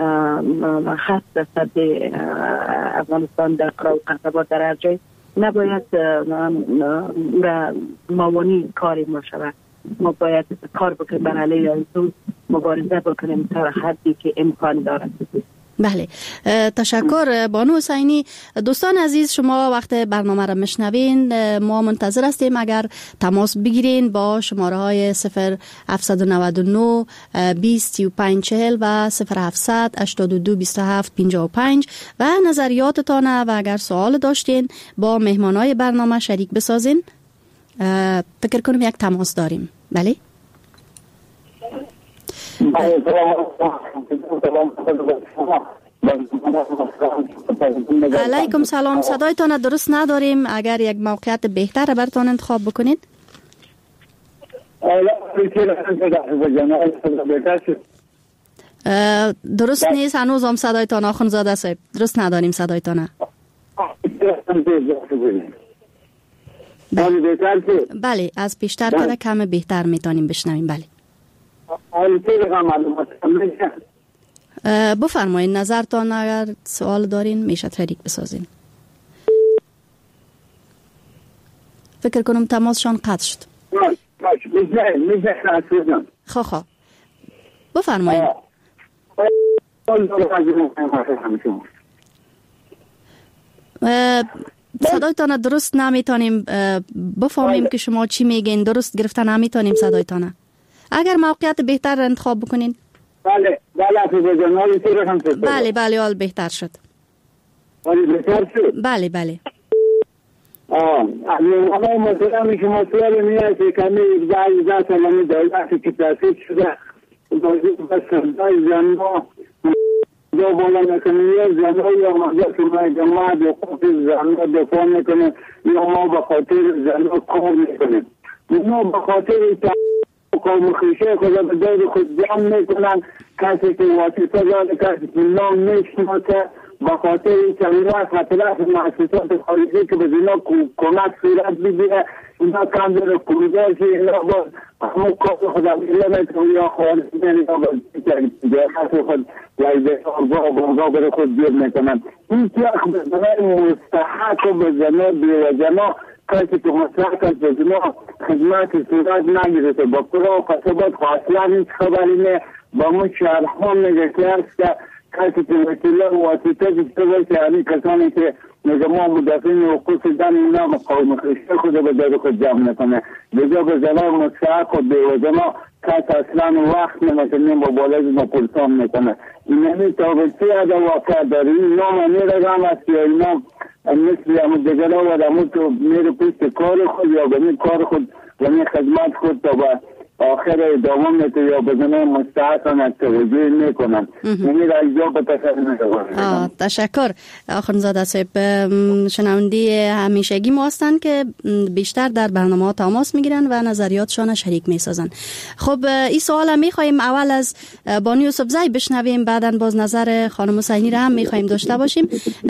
خاص در سطح افغانستان در قرار و قصبات در هر جای نباید موانی کاری ما شود. ما باید کار بکنیم بر علیه از مبارزه بکنیم تا حدی که امکان داره. بله تشکر بانو حسینی. دوستان عزیز، شما وقت برنامه را میشنوین، ما منتظر هستیم اگر تماس بگیرین با شماره های صفر هفت نه نه بیست سی و پنج چهل و صفر هفتصد هشتاد و دو بیست و هفت پنجاه و پنج و نظریاتتان و اگر سوال داشتین با مهمانای برنامه شریک بسازین. فکر کنم یک تماس داریم. بله علیکم سلام. صدایتان درست نداریم. اگر یک موقعیت بهتر براتون انتخاب بکنید. درست نیست هنوز هم صدایتان آخوندزاده صاحب. درست نداریم صدایتان. بله. بله از پیشتر کده کم بهتر میتونیم بشنویم. بله بفرمایید نظرتان، اگر سوال دارین میشه تحریک بسازین. فکر کنم تماسشان قطع شد. خب خب بفرمایید. صدایتان درست نمیتونیم بفهمیم که شما چی میگین. درست گرفته نمیتونیم صدایتان. اگر موقعیت بهتر انتخاب بکنین. بله بله بله بله حال بهتر شد. بهتر شد. بله بله. آه اما مثلا که مسئله میاد که کمی ابزای ذات سالانه دولتی که تاسیس شده موضوع بس کردای زنها دو بالا نکنه زنها یا مجلس مای جماعت یا قوت زنها دفاع میکنه یا ما به خاطر زنها کار میکنه. ما به خاطر قوم خیشه خدا به دور خود جمع میکنن. کسی که واسطه داره، کسی که نام میشناسه، با خاطر این کلمات خطرات مؤسسات خارجی که به اینا کمک صورت بگیره، اینا کم داره کمیدار که اینا با همون کار خدا بیله میتونه یا خارجی یا با خاطر خود لایده آرگاه بانگاه بره خود گیر میکنن. این که اخ بزنه مستحق و بزنه بیوزنه کسی که مستحق از بزنه خدمات صورت نگیرده. با کرا و قصبات خواصلا این خبری نه با مو شرح هم نگه که هست که کسی که وکیله و واسطه داشته باشه، یعنی کسانی که نظام مدافعین حقوق زن اینا مقاوم خیشته خود به دور خود جمع نکنه. بجا به زنان مستحق و بیوزنا کس اصلا وقت نمیکنه با بالای ما پرسان میکنه. این همی تابطی ادا واقع داره. این نام امیر هم است یا اینا مثل همون دیگر ها و همون تو میره پشت کار خود یا بمی کار خود بمی خدمت خود تا با آخر ادامه میتو یا بزنه مستحقان از توجه میکنن. یعنی رایجا به تشکر. تشکر آخوندزاده صاحب. شنوندی همیشگی ما هستند که بیشتر در برنامه ها تماس میگیرن و نظریاتشان شریک میسازن. خب این سوال میخوایم اول از بانو یوسفزی بشنویم، بعدن باز نظر خانم حسینی را هم میخوایم داشته باشیم.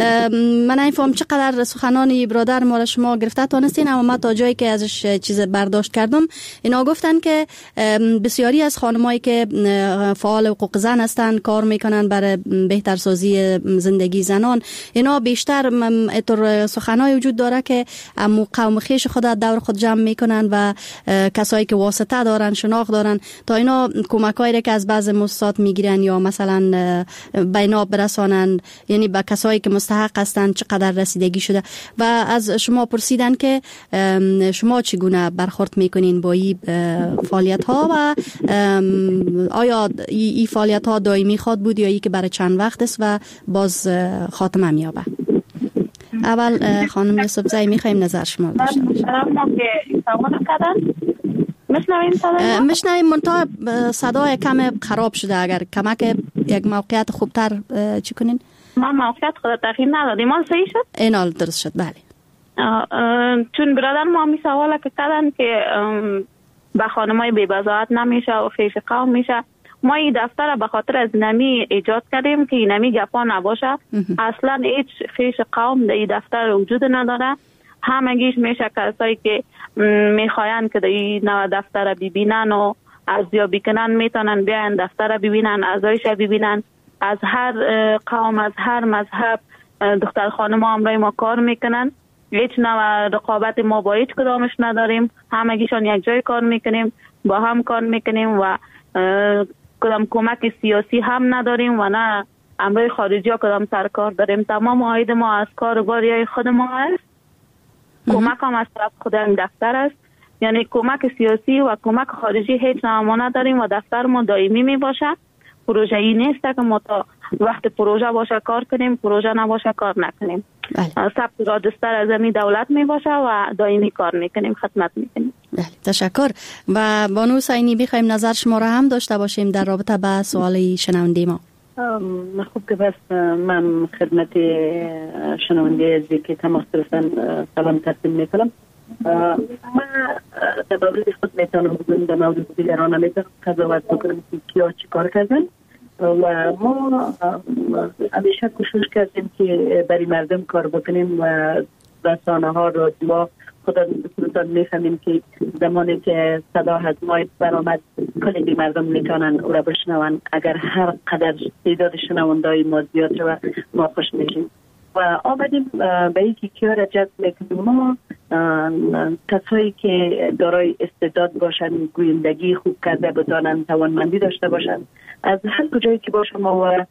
من نمیفهم چقدر سخنانی برادر ما شما گرفته تانستین، اما ما تا جایی که ازش چیز برداشت کردم اینا گفتن که بسیاری از خانمایی که فعال حقوق زن هستند کار میکنن برای بهتر سازی زندگی زنان، اینا بیشتر اتر سخنای وجود داره که قوم خیش خود دور خود جمع میکنن و کسایی که واسطه دارن، شناخت دارن تا اینا کمکایی که از بعض مؤسسات میگیرن یا مثلا بینا برسانن، یعنی به کسایی که مستحق هستند چقدر رسیدگی شده. و از شما پرسیدن که شما چگونه برخورد میکنین با این فعالیت ها و آیا این فعالیت ها دائمی خواد بود یا ای که برای چند وقت است و باز خاتمه میابه؟ اول خانم یوسفزی میخوایم نظر شما داشته باشیم. مشنویم صدا؟ مشنویم منتها صدای کم خراب شده. اگر کمک یک موقعیت خوبتر چی کنین؟ ما موقعیت خود تغییر ندادیم. ما صحیح شد؟ اینال درست شد. بله. چون برادر ما می سواله که کردن که به خانمای بی‌بضاعت نمیشه و خیش قوم میشه. ما این دفتر به خاطر از نمی ایجاد کردیم که نمی گپا نباشه. اصلا هیچ خیش قوم در این دفتر وجود نداره. همگیش میشه کسایی که میخواین که در این نوع دفتر ببینن و ارزیابی کنن میتونن بیان دفتر ببینن، اعضایش ببینن. از هر قوم، از هر مذهب دختر خانم ها همراه ما کار میکنن. هیچ نوع رقابت ما با هیچ کدامش نداریم. همگیشان یک جای کار میکنیم، با هم کار میکنیم و کدام کمک سیاسی هم نداریم و نه امرای خارجی ها کدام سرکار داریم. تمام عاید ما از کارباری خود ما هست. کمک هم از طرف خود این دفتر است. یعنی کمک سیاسی و کمک خارجی هیچ نوع ما نداریم و دفتر ما دائمی می باشه. پروژه ای نیست که ما تا وقت پروژه باشه کار کنیم، پروژه نباشه کار نکنیم. ثبت راجستر از می دولت می باشه و دائمی کار میکنیم، خدمت میکنیم. بله، تشکر. و بانو حسینی بخوایم نظر شما را هم داشته باشیم در رابطه با سوال شنونده ما. خوب که بس من خدمت شنونده ازی که تماس گرفتن سلام تقدیم میکنم. من در مورد خود میتونم بگم، در مورد دیگران نمیتونم قضاوت بکنم که کیا چی کار کردن و ما همیشه کوشش کردیم که برای مردم کار بکنیم و رسانه ها رو ما خودتان میفهمیم که زمانی که صدا از ما برآمد کلی مردم میتونن او را بشنون. اگر هر قدر تعداد شنوندای ما زیاد شود ما خوش میشیم و آمدیم به اینکه کیا را جذب میکنیم. ما کسایی که دارای استعداد باشن، گویندگی خوب کرده بتانن، توانمندی داشته باشن، از هر کجایی که باشه ما و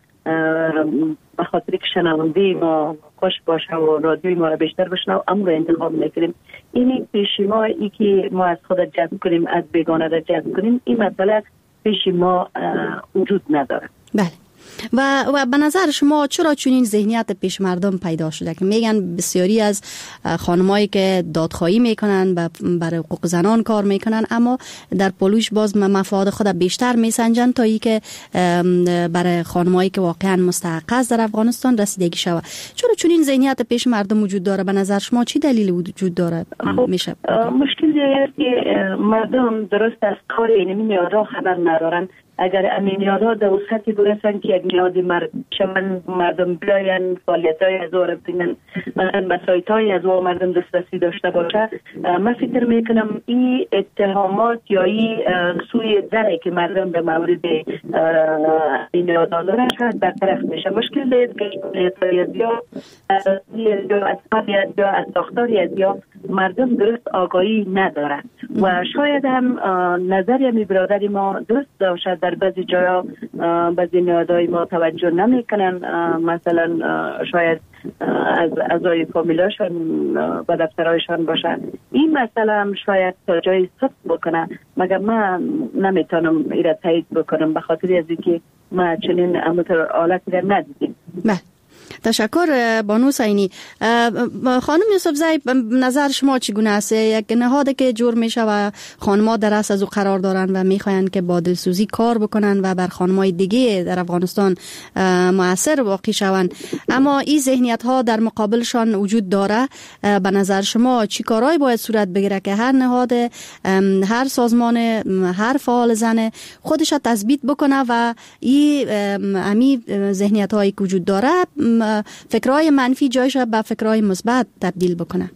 به خاطر که شنوندی ما خوش باشه و رادیوی ما را بیشتر بشنو امو را انتخاب میکنیم. اینی پیش ما ای که ما از خود جذب کنیم، از بیگانه را جذب کنیم، این مسئله پیش ما وجود نداره. بله. و و به نظر شما چرا چنین ذهنیت پیش مردم پیدا شده که میگن بسیاری از خانمایی که دادخواهی میکنن برای حقوق زنان کار میکنن اما در پلوش باز مفاد خود بیشتر میسنجن تا ای که برای خانمایی که واقعا مستحق است در افغانستان رسیدگی شود؟ چرا چنین ذهنیت پیش مردم وجود داره؟ به نظر شما چی دلیل وجود داره؟ میشه مشکلی است که مردم درست از کار اینمی را خبر ندارن. اگر امینیادا در وسطی برسن که یک نیازی مرد شمن مردم بیاین فعالیت های از او را ببینن، مثلا مسایت های از او مردم دسترسی داشته باشه، من فکر میکنم این اتهامات یا این سوی زنی که مردم به مورد امینیادا دارن شاید برطرف میشه. مشکل است که یا از قضیت یا از ساختاری یا مردم درست آگاهی ندارن و شاید هم نظر می برادری ما درست داشت، در بعضی جایا بعضی نیادهای ما توجه نمیکنن، مثلا شاید از اعضای فامیلاشون و دفترهایشان باشن. این مسئله هم شاید تا جای صدق بکنه، مگر من نمیتونم ایره تایید بکنم به خاطر از اینکه ما چنین امتر حالتی را ندیدیم. بله، تشکر بانو حسینی. خانم یوسف زی، نظر شما چگونه است؟ یک نهادی که جور میشه و خانم‌ها در اصل از او قرار دارن و میخواین که با دلسوزی کار بکنن و بر خانم‌های دیگه در افغانستان مؤثر واقع شوند، اما این ذهنیت ها در مقابلشان وجود داره. به نظر شما چی کارهایی باید صورت بگیره که هر نهاد، هر سازمان، هر فعال زن خودش تثبیت بکنه و این امی ذهنیت هایی که وجود داره فکرهای منفی جایش به فکرهای مثبت تبدیل بکنه؟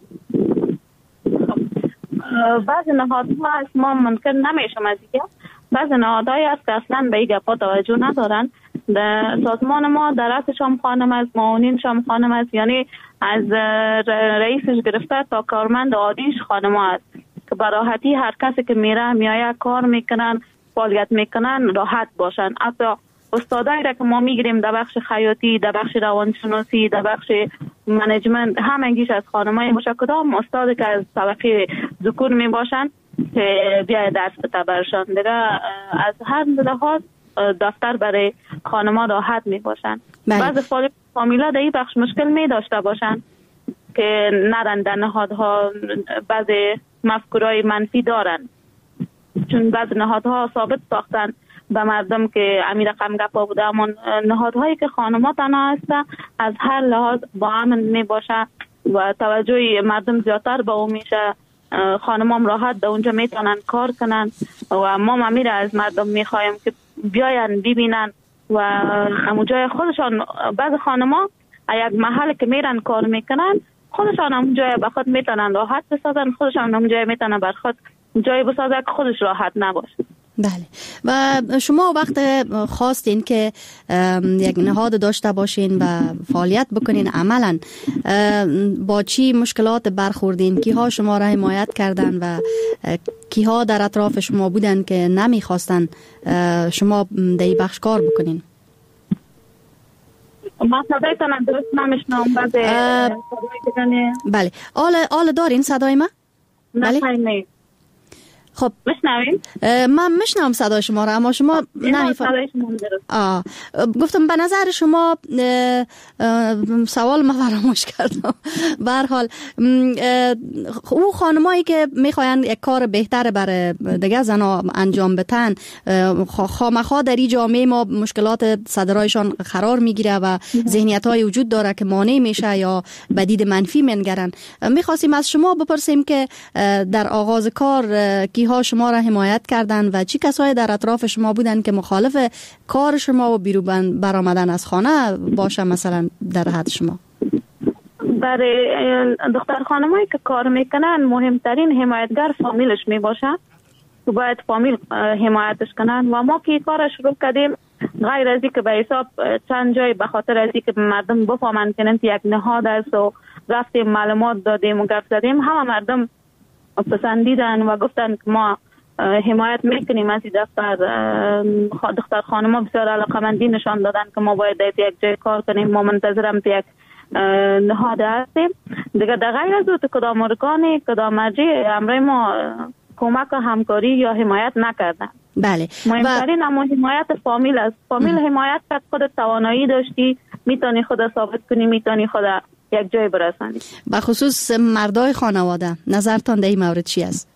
بعض نهادها هست ما ممکن نمیشم از دیگه، بعض نهادهایی هست که اصلا به این گپا توجه ندارن. سازمان ما در رأسش هم خانم است، معاونینش هم خانم است، یعنی از رئیسش گرفته تا کارمند عادیش خانم است که به راحتی هر کسی که میره میایه کار میکنن، فعالیت میکنن، راحت باشن. حتی استادایی را که ما میگیریم در بخش خیاطی، در بخش روانشناسی، در بخش منیجمنت، همینگیش از خانمای باشه. کدام استادی که از طبقه ذکور می باشن که بیای درس بده برشان دیگه، از هر لحاظ دفتر برای خانما راحت می باشن. بعض فامیلا در این بخش مشکل می داشته باشن که نرن در نهادها، بعض مفکورای منفی دارن، چون بعض نهادها ثابت ساختن به مردم که امیر رقم گپا بوده، اما نهادهایی که خانم‌ها تنها هستن از هر لحاظ با امن می باشه و توجه مردم زیادتر به اون میشه. خانم‌ها راحت در اونجا میتونن کار کنن و ما امیر از مردم میخوایم که بیاین ببینن و همون جای خودشان. بعض خانم‌ها یک محل که میرن کار میکنن خودشان هم جای به خود میتونن راحت بسازن، خودشان هم جای میتونن بر خود جای بسازن که خودش راحت نباشه. بله. و شما وقت خواستین که یک نهاد داشته باشین و فعالیت بکنین، عملا با چی مشکلات برخوردین؟ کیها شما را حمایت کردن و کیها در اطراف شما بودن که نمیخواستن شما در این بخش کار بکنین؟ ما صدایتان درست نمیشنم. بله. آل آل دارین صدای ما؟ نه. خب میشنوین؟ من میشنم صدای شما را، اما شما نمیفهمم. آه گفتم به نظر شما سوال ما فراموش کردم. به هر حال او خانمایی که میخواین یک کار بهتر برای دیگه زنا انجام بدن، خامخا در این جامعه ما مشکلات صدرایشان قرار میگیره و ذهنیت های وجود داره که مانع میشه یا بدید منفی منگرن. میخواستیم از شما بپرسیم که در آغاز کار کی ها شما را حمایت کردن و چی کسایی در اطراف شما بودن که مخالف کار شما و بیرون برآمدن از خانه باشه، مثلا در حد شما؟ برای دختر خانمایی که کار میکنن مهمترین حمایتگر فامیلش میباشه که باید فامیل حمایتش کنن. و ما که کار شروع کردیم غیر از که به حساب چند جای به خاطر از که مردم بفهمن که یک نهاد است و رفتیم معلومات دادیم و گفت زدیم، همه مردم پسندیدن و گفتن که ما حمایت میکنیم از این دفتر. دختر خانم ها بسیار علاقمندی نشان دادن که ما باید یک جای کار کنیم، ما منتظرم یک نهاد هستیم دیگه. در غیر از او کدام ارگانی کدام مرجع امرای ما کمک و همکاری یا حمایت نکردن. بله. مهمترین اما حمایت فامیل است. فامیل حمایت کرد، خود توانایی داشتی، میتونی خود ثابت کنی، میتونی خود یک جای برسانی. به خصوص مردای خانواده نظرتان در این مورد چی است؟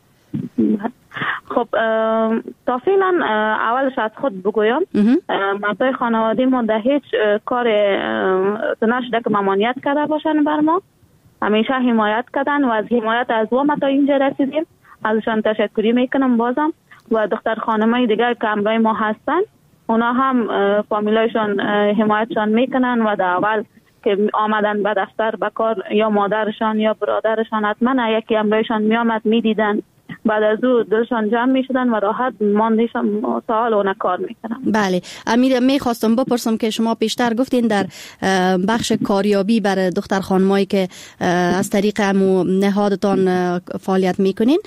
خب تا فعلا اولش از خود بگویم، مردای خانواده ما در هیچ کار نشده که ممانعت کرده باشن بر ما، همیشه حمایت کردن و از حمایت از ما تا اینجا رسیدیم. ازشان تشکری میکنم بازم. و دختر خانمای دیگر که همراه ما هستن اونا هم فامیلایشان حمایتشان میکنن و در اول که آمدن به دفتر به کار یا مادرشان یا برادرشان حتما یکی همراهشان میامد میدیدن، بعد از او دلشان جمع میشدن و راحت ماندیشان سوال اونا کار میکنن. بله امیر، میخواستم بپرسم که شما پیشتر گفتین در بخش کاریابی برای دختر خانمایی که از طریق امو نهادتان فعالیت میکنین،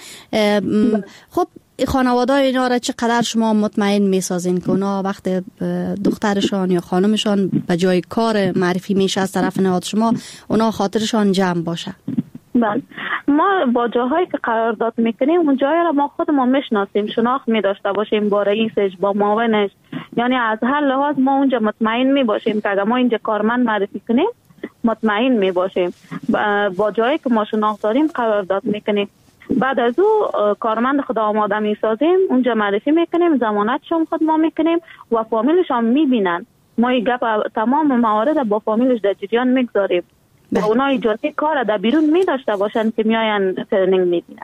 خب خانواده اینا را چقدر شما مطمئن میسازین که اونا وقت دخترشان یا خانمشان به جای کار معرفی میشه از طرف نهاد شما، اونا خاطرشان جمع باشه؟ بله، ما با جاهایی که قرارداد میکنیم اون جایی را ما خودمون میشناسیم، شناخت میداشته باشیم با رئیسش، با معاونش، یعنی از هر لحاظ ما اونجا مطمئن میباشیم که اگر ما اینجا کارمند معرفی کنیم مطمئن میباشیم. با جایی که ما شناخت داریم قرارداد میکنیم. بعد از او کارمند خود آماده میسازیم، اونجا معرفی میکنیم، ضمانتشون خود ما میکنیم و فامیلش هم میبینن. ما این گپ تمام موارد با فامیلش در جریان میگذاریم و اونا اجازه کار در بیرون میداشته باشن که میاین ترنینگ میبینن.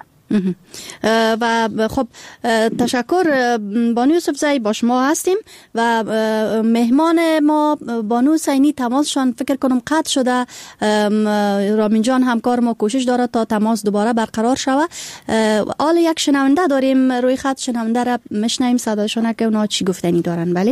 و خب تشکر بانو یوسف زئی، با شما هستیم و مهمان ما بانو حسینی تماسشان فکر کنم قطع شده. رامین جان همکار ما کوشش داره تا تماس دوباره برقرار شود. حالا یک شنونده داریم روی خط، شنونده را میشنویم صدایشون که اونا چی گفتنی دارن. بله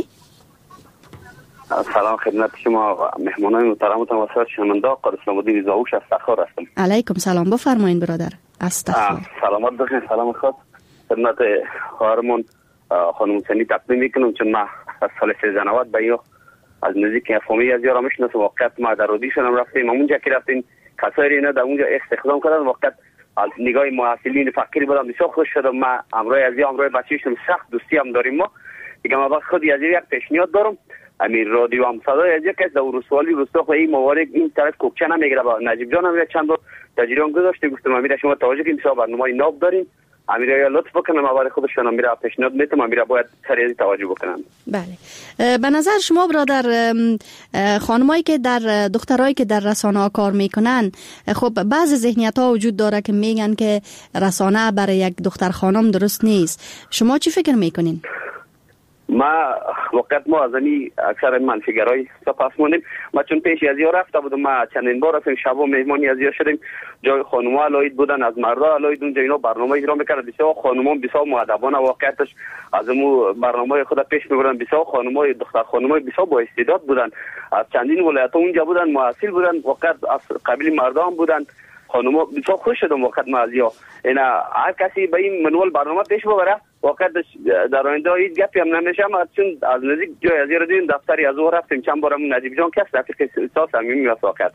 سلام خدمت شما مهمانان محترمتان و شنونده. قادر اسلام الدین زاوش از تخار هستم. علیکم سلام، بفرمایید برادر. استغفر. سلامت باشین. سلام خود خدمت خواهرمون خانم حسینی تقدیم میکنم، چون ما از سال سیزده نود به یا از نزدیک فامیلی از یارا میشناسم. واقعا ما در اودیشن هم رفتیم، اونجا که رفتیم کسایی نه در اونجا استخدام کردن. واقعا از نگاه محصلین فقیری بودم بسیار خوش شدم. ما امروز از یا امروز بچه‌شون سخت دوستی هم داریم. ما دیگه ما خود از یک پیشنهاد دارم، امیر رادیو هم صدای از یک از دورسوالی روستا این موارد این طرف کوکچه نمیگیره. با نجیب جان هم چند بار تجربه گذاشته، گفتم امیر شما توجه کنید بسیار برنامه ناب دارین، امیر یا لطف بکنم موارد خودشون امیر پیشنهاد میتونم امیر باید سریع توجه بکنن. بله به نظر شما برادر، خانمایی که در دخترایی که در رسانه ها کار میکنن، خب بعضی ذهنیت ها وجود داره که میگن که رسانه برای یک دختر خانم درست نیست. شما چی فکر میکنین؟ ما وقت ما از این اکثر منفیگرای سپاس مونیم. ما چون پیش از یا رفته بودم، ما چندین بار رفتیم شب و مهمانی از یا شدیم، جای خانوما علایید بودن، از مردا علایید اونجا اینا برنامه اجرا میکردن. بسیار خانوما بسیار مؤدبانه واقعیتش از اون برنامه خود پیش میبردن. بسیار خانوما دختر خانوما بسیار با استعداد بودن، از چندین ولایت اونجا بودن، محصل بودن، واقعا از قبیل مردا هم بودن. خانوما بسیار خوش شدم واقعا ما از یا اینا هر کسی به این منوال برنامه پیش ببره. واقعا در آینده هیچ گپی هم نمیشه. ما چون از نزدیک جای از دیدیم دفتری از او رفتیم چند بارم نجیب جان کس رفیق احساس صمیمی و واقعیتش.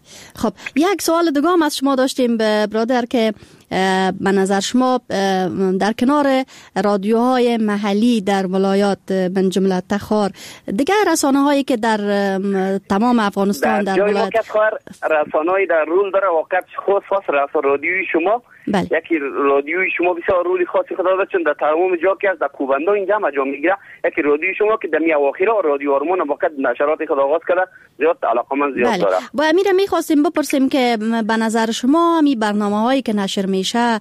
خب یک سوال دیگه هم از شما داشتیم برادر که به نظر شما در کنار رادیوهای محلی در ولایات من جمله تخار دیگر رسانه هایی که در تمام افغانستان در, در ولایت رسانه هایی در رول داره واقعا خاص خاص رادیوی شما بله. یکی رادیوی شما بسیار رولی خاصی خدا داره چون در تمام جا که از در کوبنده اینجا هم جا میگیره. یکی رادیوی شما که در می اواخر رادیو آرمان واقعا نشرات خود آغاز کرده زیاد علاقمند زیاد بله. داره. با امیر میخواستیم بپرسیم که به نظر شما می برنامه هایی که نشر میشه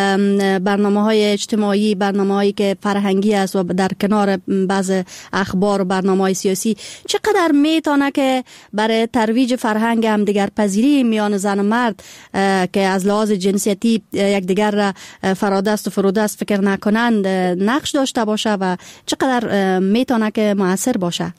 برنامه های اجتماعی، برنامه هایی که فرهنگی است و در کنار بعض اخبار و برنامه های سیاسی چقدر میتونه که برای ترویج فرهنگ هم دیگر پذیری میان زن و مرد که از لحاظ جنسیتی یک دیگر را فرادست و فرودست فکر نکنند نقش داشته باشه و چقدر میتونه که مؤثر باشه؟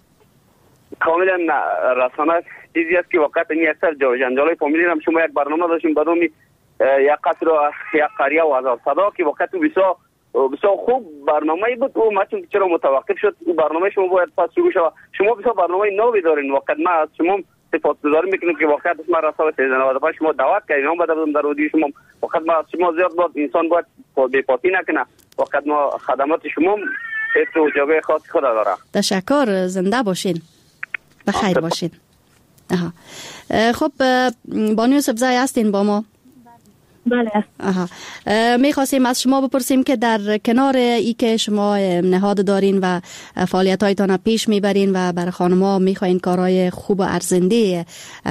کاملا رسانه چیزی است که واقعا این اکثر جنجالای فامیلی هم شما یک برنامه داشتیم به نام یک قصر و یک قریه و هزار صدا که واقعا تو بسیار بسیار خوب برنامه بود و ما چون چرا متوقف شد اون برنامه شما باید پس شروع شود. شما بسیار برنامه نوی دارین واقعا ما از شما سپاسگزاری میکنیم که واقعا ما رسانه سیزده نود و پنج شما دعوت کردین هم بعد در رادیو شما واقعا ما شما زیاد بود انسان باید بی پاتی نکنه واقعا ما خدمات شما تو جای خاص خود داره. تشکر، زنده باشین، بخیر باشین. آها. خب بانو سبزای هستین با ما؟ بله. آها. میخواستیم از شما بپرسیم که در کنار ای که شما نهاد دارین و فعالیت‌هایتان پیش میبرین و برای خانم‌ها میخواین کارهای خوب و ارزنده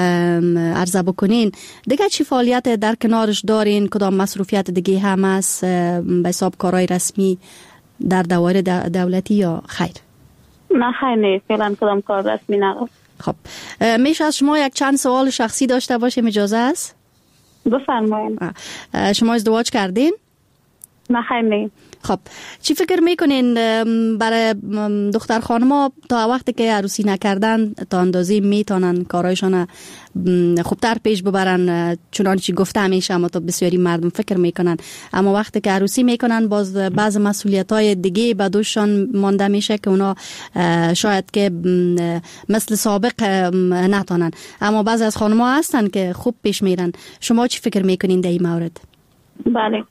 عرضه بکنین، دیگه چی فعالیت در کنارش دارین؟ کدام مصروفیت دیگه هم است به حساب کارهای رسمی در دواره دولتی یا خیر؟ نه خیر نه، فعلا کدام کار رسمی ندارم. خب میشه از شما یک چند سوال شخصی داشته باشیم، اجازه است؟ بفرمایید. شما ازدواج کردین؟ نه خیر نه. خب چی فکر میکنین برای دختر خانم‌ها تا وقتی که عروسی نکردن تا اندازی میتونن کارایشان خوبتر پیش ببرن؟ چنانچه گفته همیشه اما تا بسیاری مردم فکر میکنن اما وقتی که عروسی میکنن باز بعض مسئولیت‌های دیگه به دوششان مانده میشه که اونا شاید که مثل سابق نتونن، اما بعضی از خانم‌ها هستن که خوب پیش میرن. شما چی فکر میکنین در این مورد؟ بله،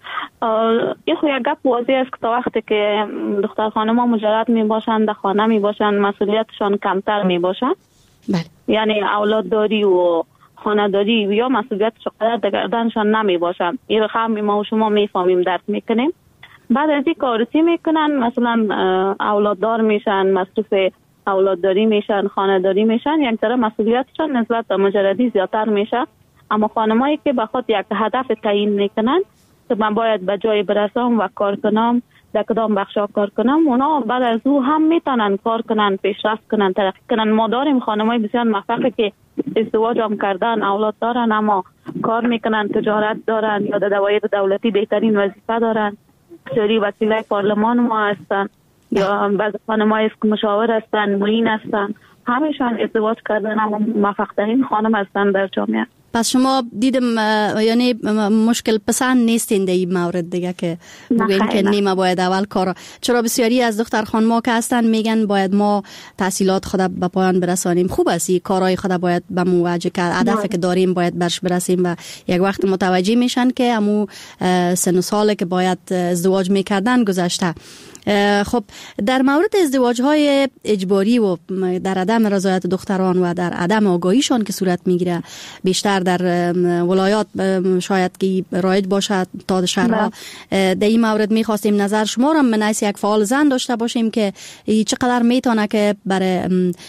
یه خو یک گپ واضح است که تا وقتی که دختر خانم‌ها مجرد می باشند در خانه می باشند مسئولیتشان کمتر می باشند. بله. یعنی اولاد داری و خانه داری یا مسئولیتش قدر در گردنشان نمی باشند. این رقم ما و شما می فهمیم درک میکنیم. بعد از این کارسی میکنن مثلا اولاد دار میشن، مصروف اولاد داری میشن، خانه داری میشن، یک ذره مسئولیتشان نسبت به مجردی زیادتر میشه. اما خانمایی که بخاطر یک هدف تعیین میکنن که من باید به جای برسم و کار کنم، در کدام بخشا کار کنم، اونا بعد از او هم میتونن کار کنن، پیشرفت کنن، ترقی کنن. ما داریم خانمای بسیار موفقی که ازدواج هم کردن، اولاد دارن، اما کار میکنن، تجارت دارن یا در دوایر دولتی بهترین وظیفه دارن، سری وکیلای پارلمان ما هستن یا بعض خانمایی که مشاور هستن، معین هستن، همشان ازدواج کردن اما موفق ترین خانم هستن در جامعه. پس شما دیدم یعنی مشکل پسند نیستین در این مورد دیگه که بگوین که نیمه باید اول کارا، چرا بسیاری از دختر خانم‌ها که هستن میگن باید ما تحصیلات خود به پایان برسانیم. خوب است کارهای خود باید به مواجه کرد، هدفی که داریم باید برش برسیم و یک وقت متوجه میشن که امو سن و ساله که باید ازدواج میکردن گذشته. خب در مورد ازدواج های اجباری و در عدم رضایت دختران و در عدم آگاهیشان که صورت میگیره بیشتر در ولایات شاید که رایج باشه تا شهرها، در این مورد میخواستیم نظر شما را من از یک فعال زن داشته باشیم که چقدر میتونه که برای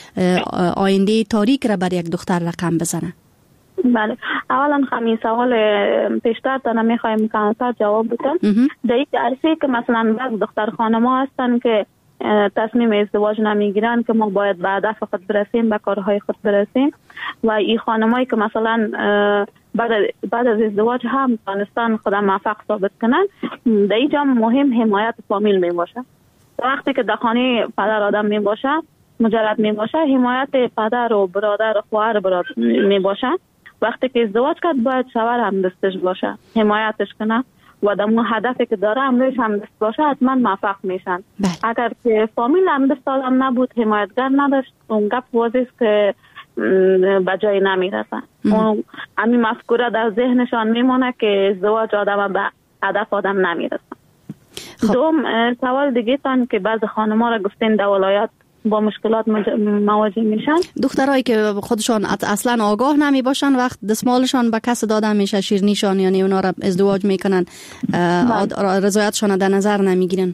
آینده تاریک را بر یک دختر رقم بزنه. بله، اولا همین سوال پیشتر تا میخوایم کامتر جواب بدم. در یک عرصه که مثلا بعض دختر خانم‌ها هستن که تصمیم ازدواج نمیگیرن که ما باید به هدف خود برسیم، به کارهای خود برسیم و این خانمایی که مثلا بعد بعد از ازدواج هم دانستان خودم موفق ثابت کنن، در اینجا مهم حمایت فامیل می باشه. وقتی که در خانه پدر آدم می باشه، مجرد می باشه، حمایت پدر و برادر و خواهر برادر می باشه. وقتی که ازدواج کرد باید شوهر هم دستش باشه، حمایتش کنه و در اون هدفی که داره امروز هم دست باشه، حتما موفق میشن. بله. اگر که فامیل هم دست آدم نبود، حمایتگر نداشت، اون گپ واضح است که به جای نمیرسن. اون همین مفکوره در ذهنشان میمونه که ازدواج آدم به هدف آدم نمیرسن. دوم سوال دیگه تان که بعض خانم‌ها را گفتین در ولایت با مشکلات مواجه میشن. دخترایی که خودشان اصلا آگاه نمی باشن وقت دستمالشان به کس داده میشه، شیرنیشان، یعنی اونا را ازدواج میکنن، رضایتشان در نظر نمیگیرن.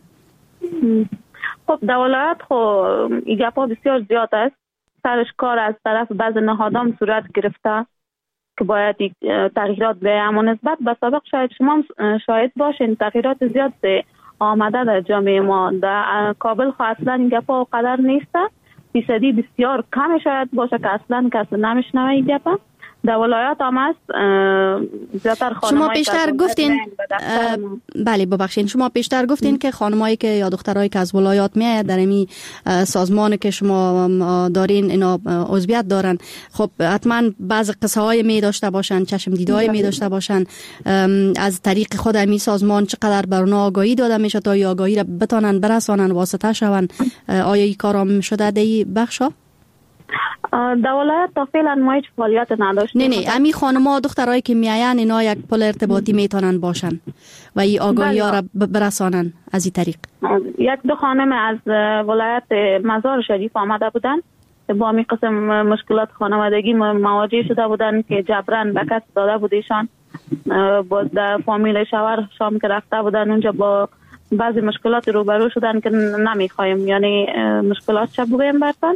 خب در ولایت خب این گپا بسیار زیاد است. سرش کار از طرف بعض نهادام صورت گرفته که باید تغییرات به اما نسبت به سابق شاید شما شاید باشین تغییرات زیاد آمده در جامعه ما. در کابل خب اصلا این گپا قدر نیسته، فیصدی بسیار کم شاید باشه که اصلا کسی نمیشنوه این گپا. در ولایات هم هست زیادتر خانمایی شما پیشتر گفتین بله ببخشید شما پیشتر گفتین م. که خانمایی که یا دخترایی که از ولایات میاد در این سازمان که شما دارین اینا عضویت دارن، خب حتما بعض قصه های می داشته باشن، چشم دیدای می داشته باشن از طریق خود همین سازمان چقدر بر اونها آگاهی داده میشه تا این آگاهی را بتونن برسانن، واسطه شون؟ آیا این کارام شده در این بخشا؟ در ولایت تا فعلا ما هیچ فعالیت نداشتیم. نه نه امی خانم‌ها دخترایی که میاین اینا یک پل ارتباطی میتونن باشن و این آگاهی ها را برسانن از این طریق. یک دو خانم از ولایت مزار شریف آمده بودن با می قسم مشکلات خانوادگی مواجه شده بودن که جبران به کس داده بودیشان. با در فامیل شوهر شام که رفته بودن اونجا با بعضی مشکلات روبرو شدن که نمیخوایم، یعنی مشکلات چه بگویم برتن.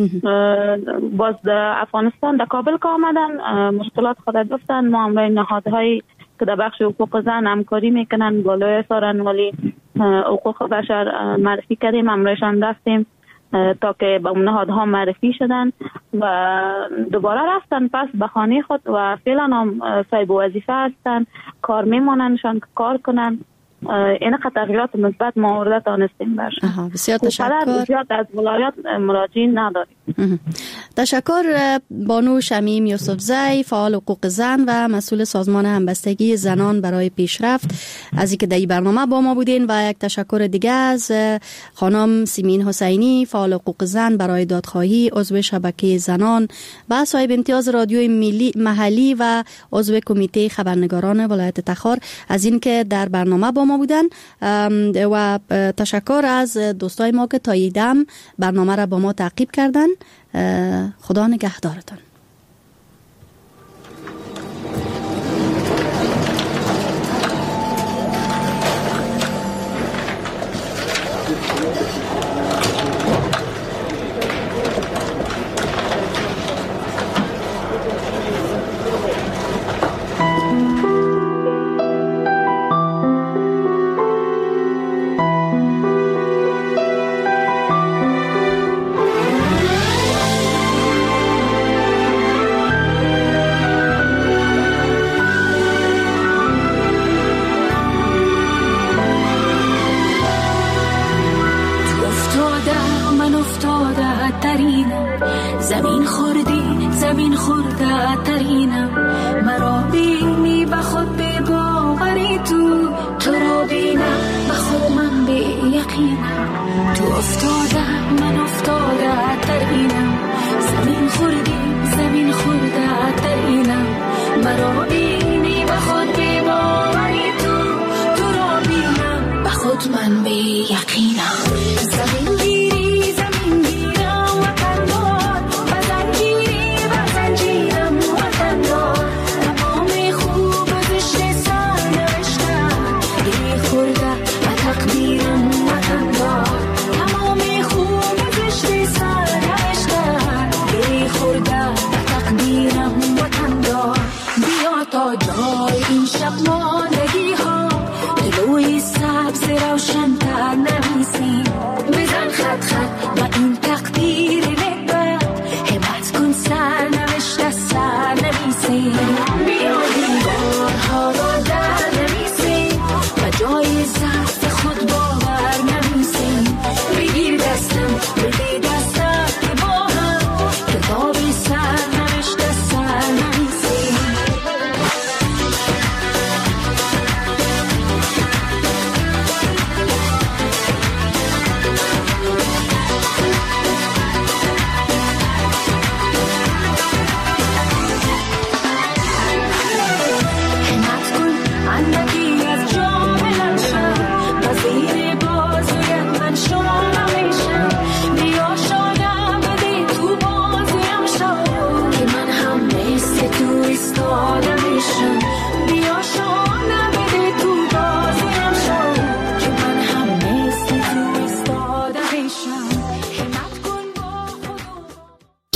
باز در افغانستان در کابل که آمدن مشکلات خود گفتن. ما همراه نهادهایی که در بخش حقوق زن همکاری میکنن بالای سارن ولی حقوق بشر معرفی کردیم، همراهشان رفتیم تا که به نهادها معرفی شدن و دوباره رفتن پس به خانه خود و فعلا هم صاحب وظیفه هستن، کار میموننشان که کار کنن. این تغییرات مثبت ما ورده تانستیم برشن. بسیار تشکر. زیاد از ولایت مراجعین نداریم. تشکر بانو شمیم یوسفزی، فعال حقوق زن و مسئول سازمان همبستگی زنان برای پیشرفت از اینکه در این برنامه با ما بودین، و یک تشکر دیگه از خانم سیمین حسینی، فعال حقوق زن برای دادخواهی، عضو شبکه زنان و صاحب امتیاز رادیوی ملی محلی و عضو کمیته خبرنگاران ولایت تخار از اینکه در برنامه با ما بودن. و تشکر از دوستای ما که تا ایدم برنامه را با ما تعقیب کردن. خدا نگهدارتان. زمین خوردی زمین خورده ترینم، مرا بینی به خود به باوری، تو تو را بینم به خود من به یقینم. تو افتاده من افتاده ترینم.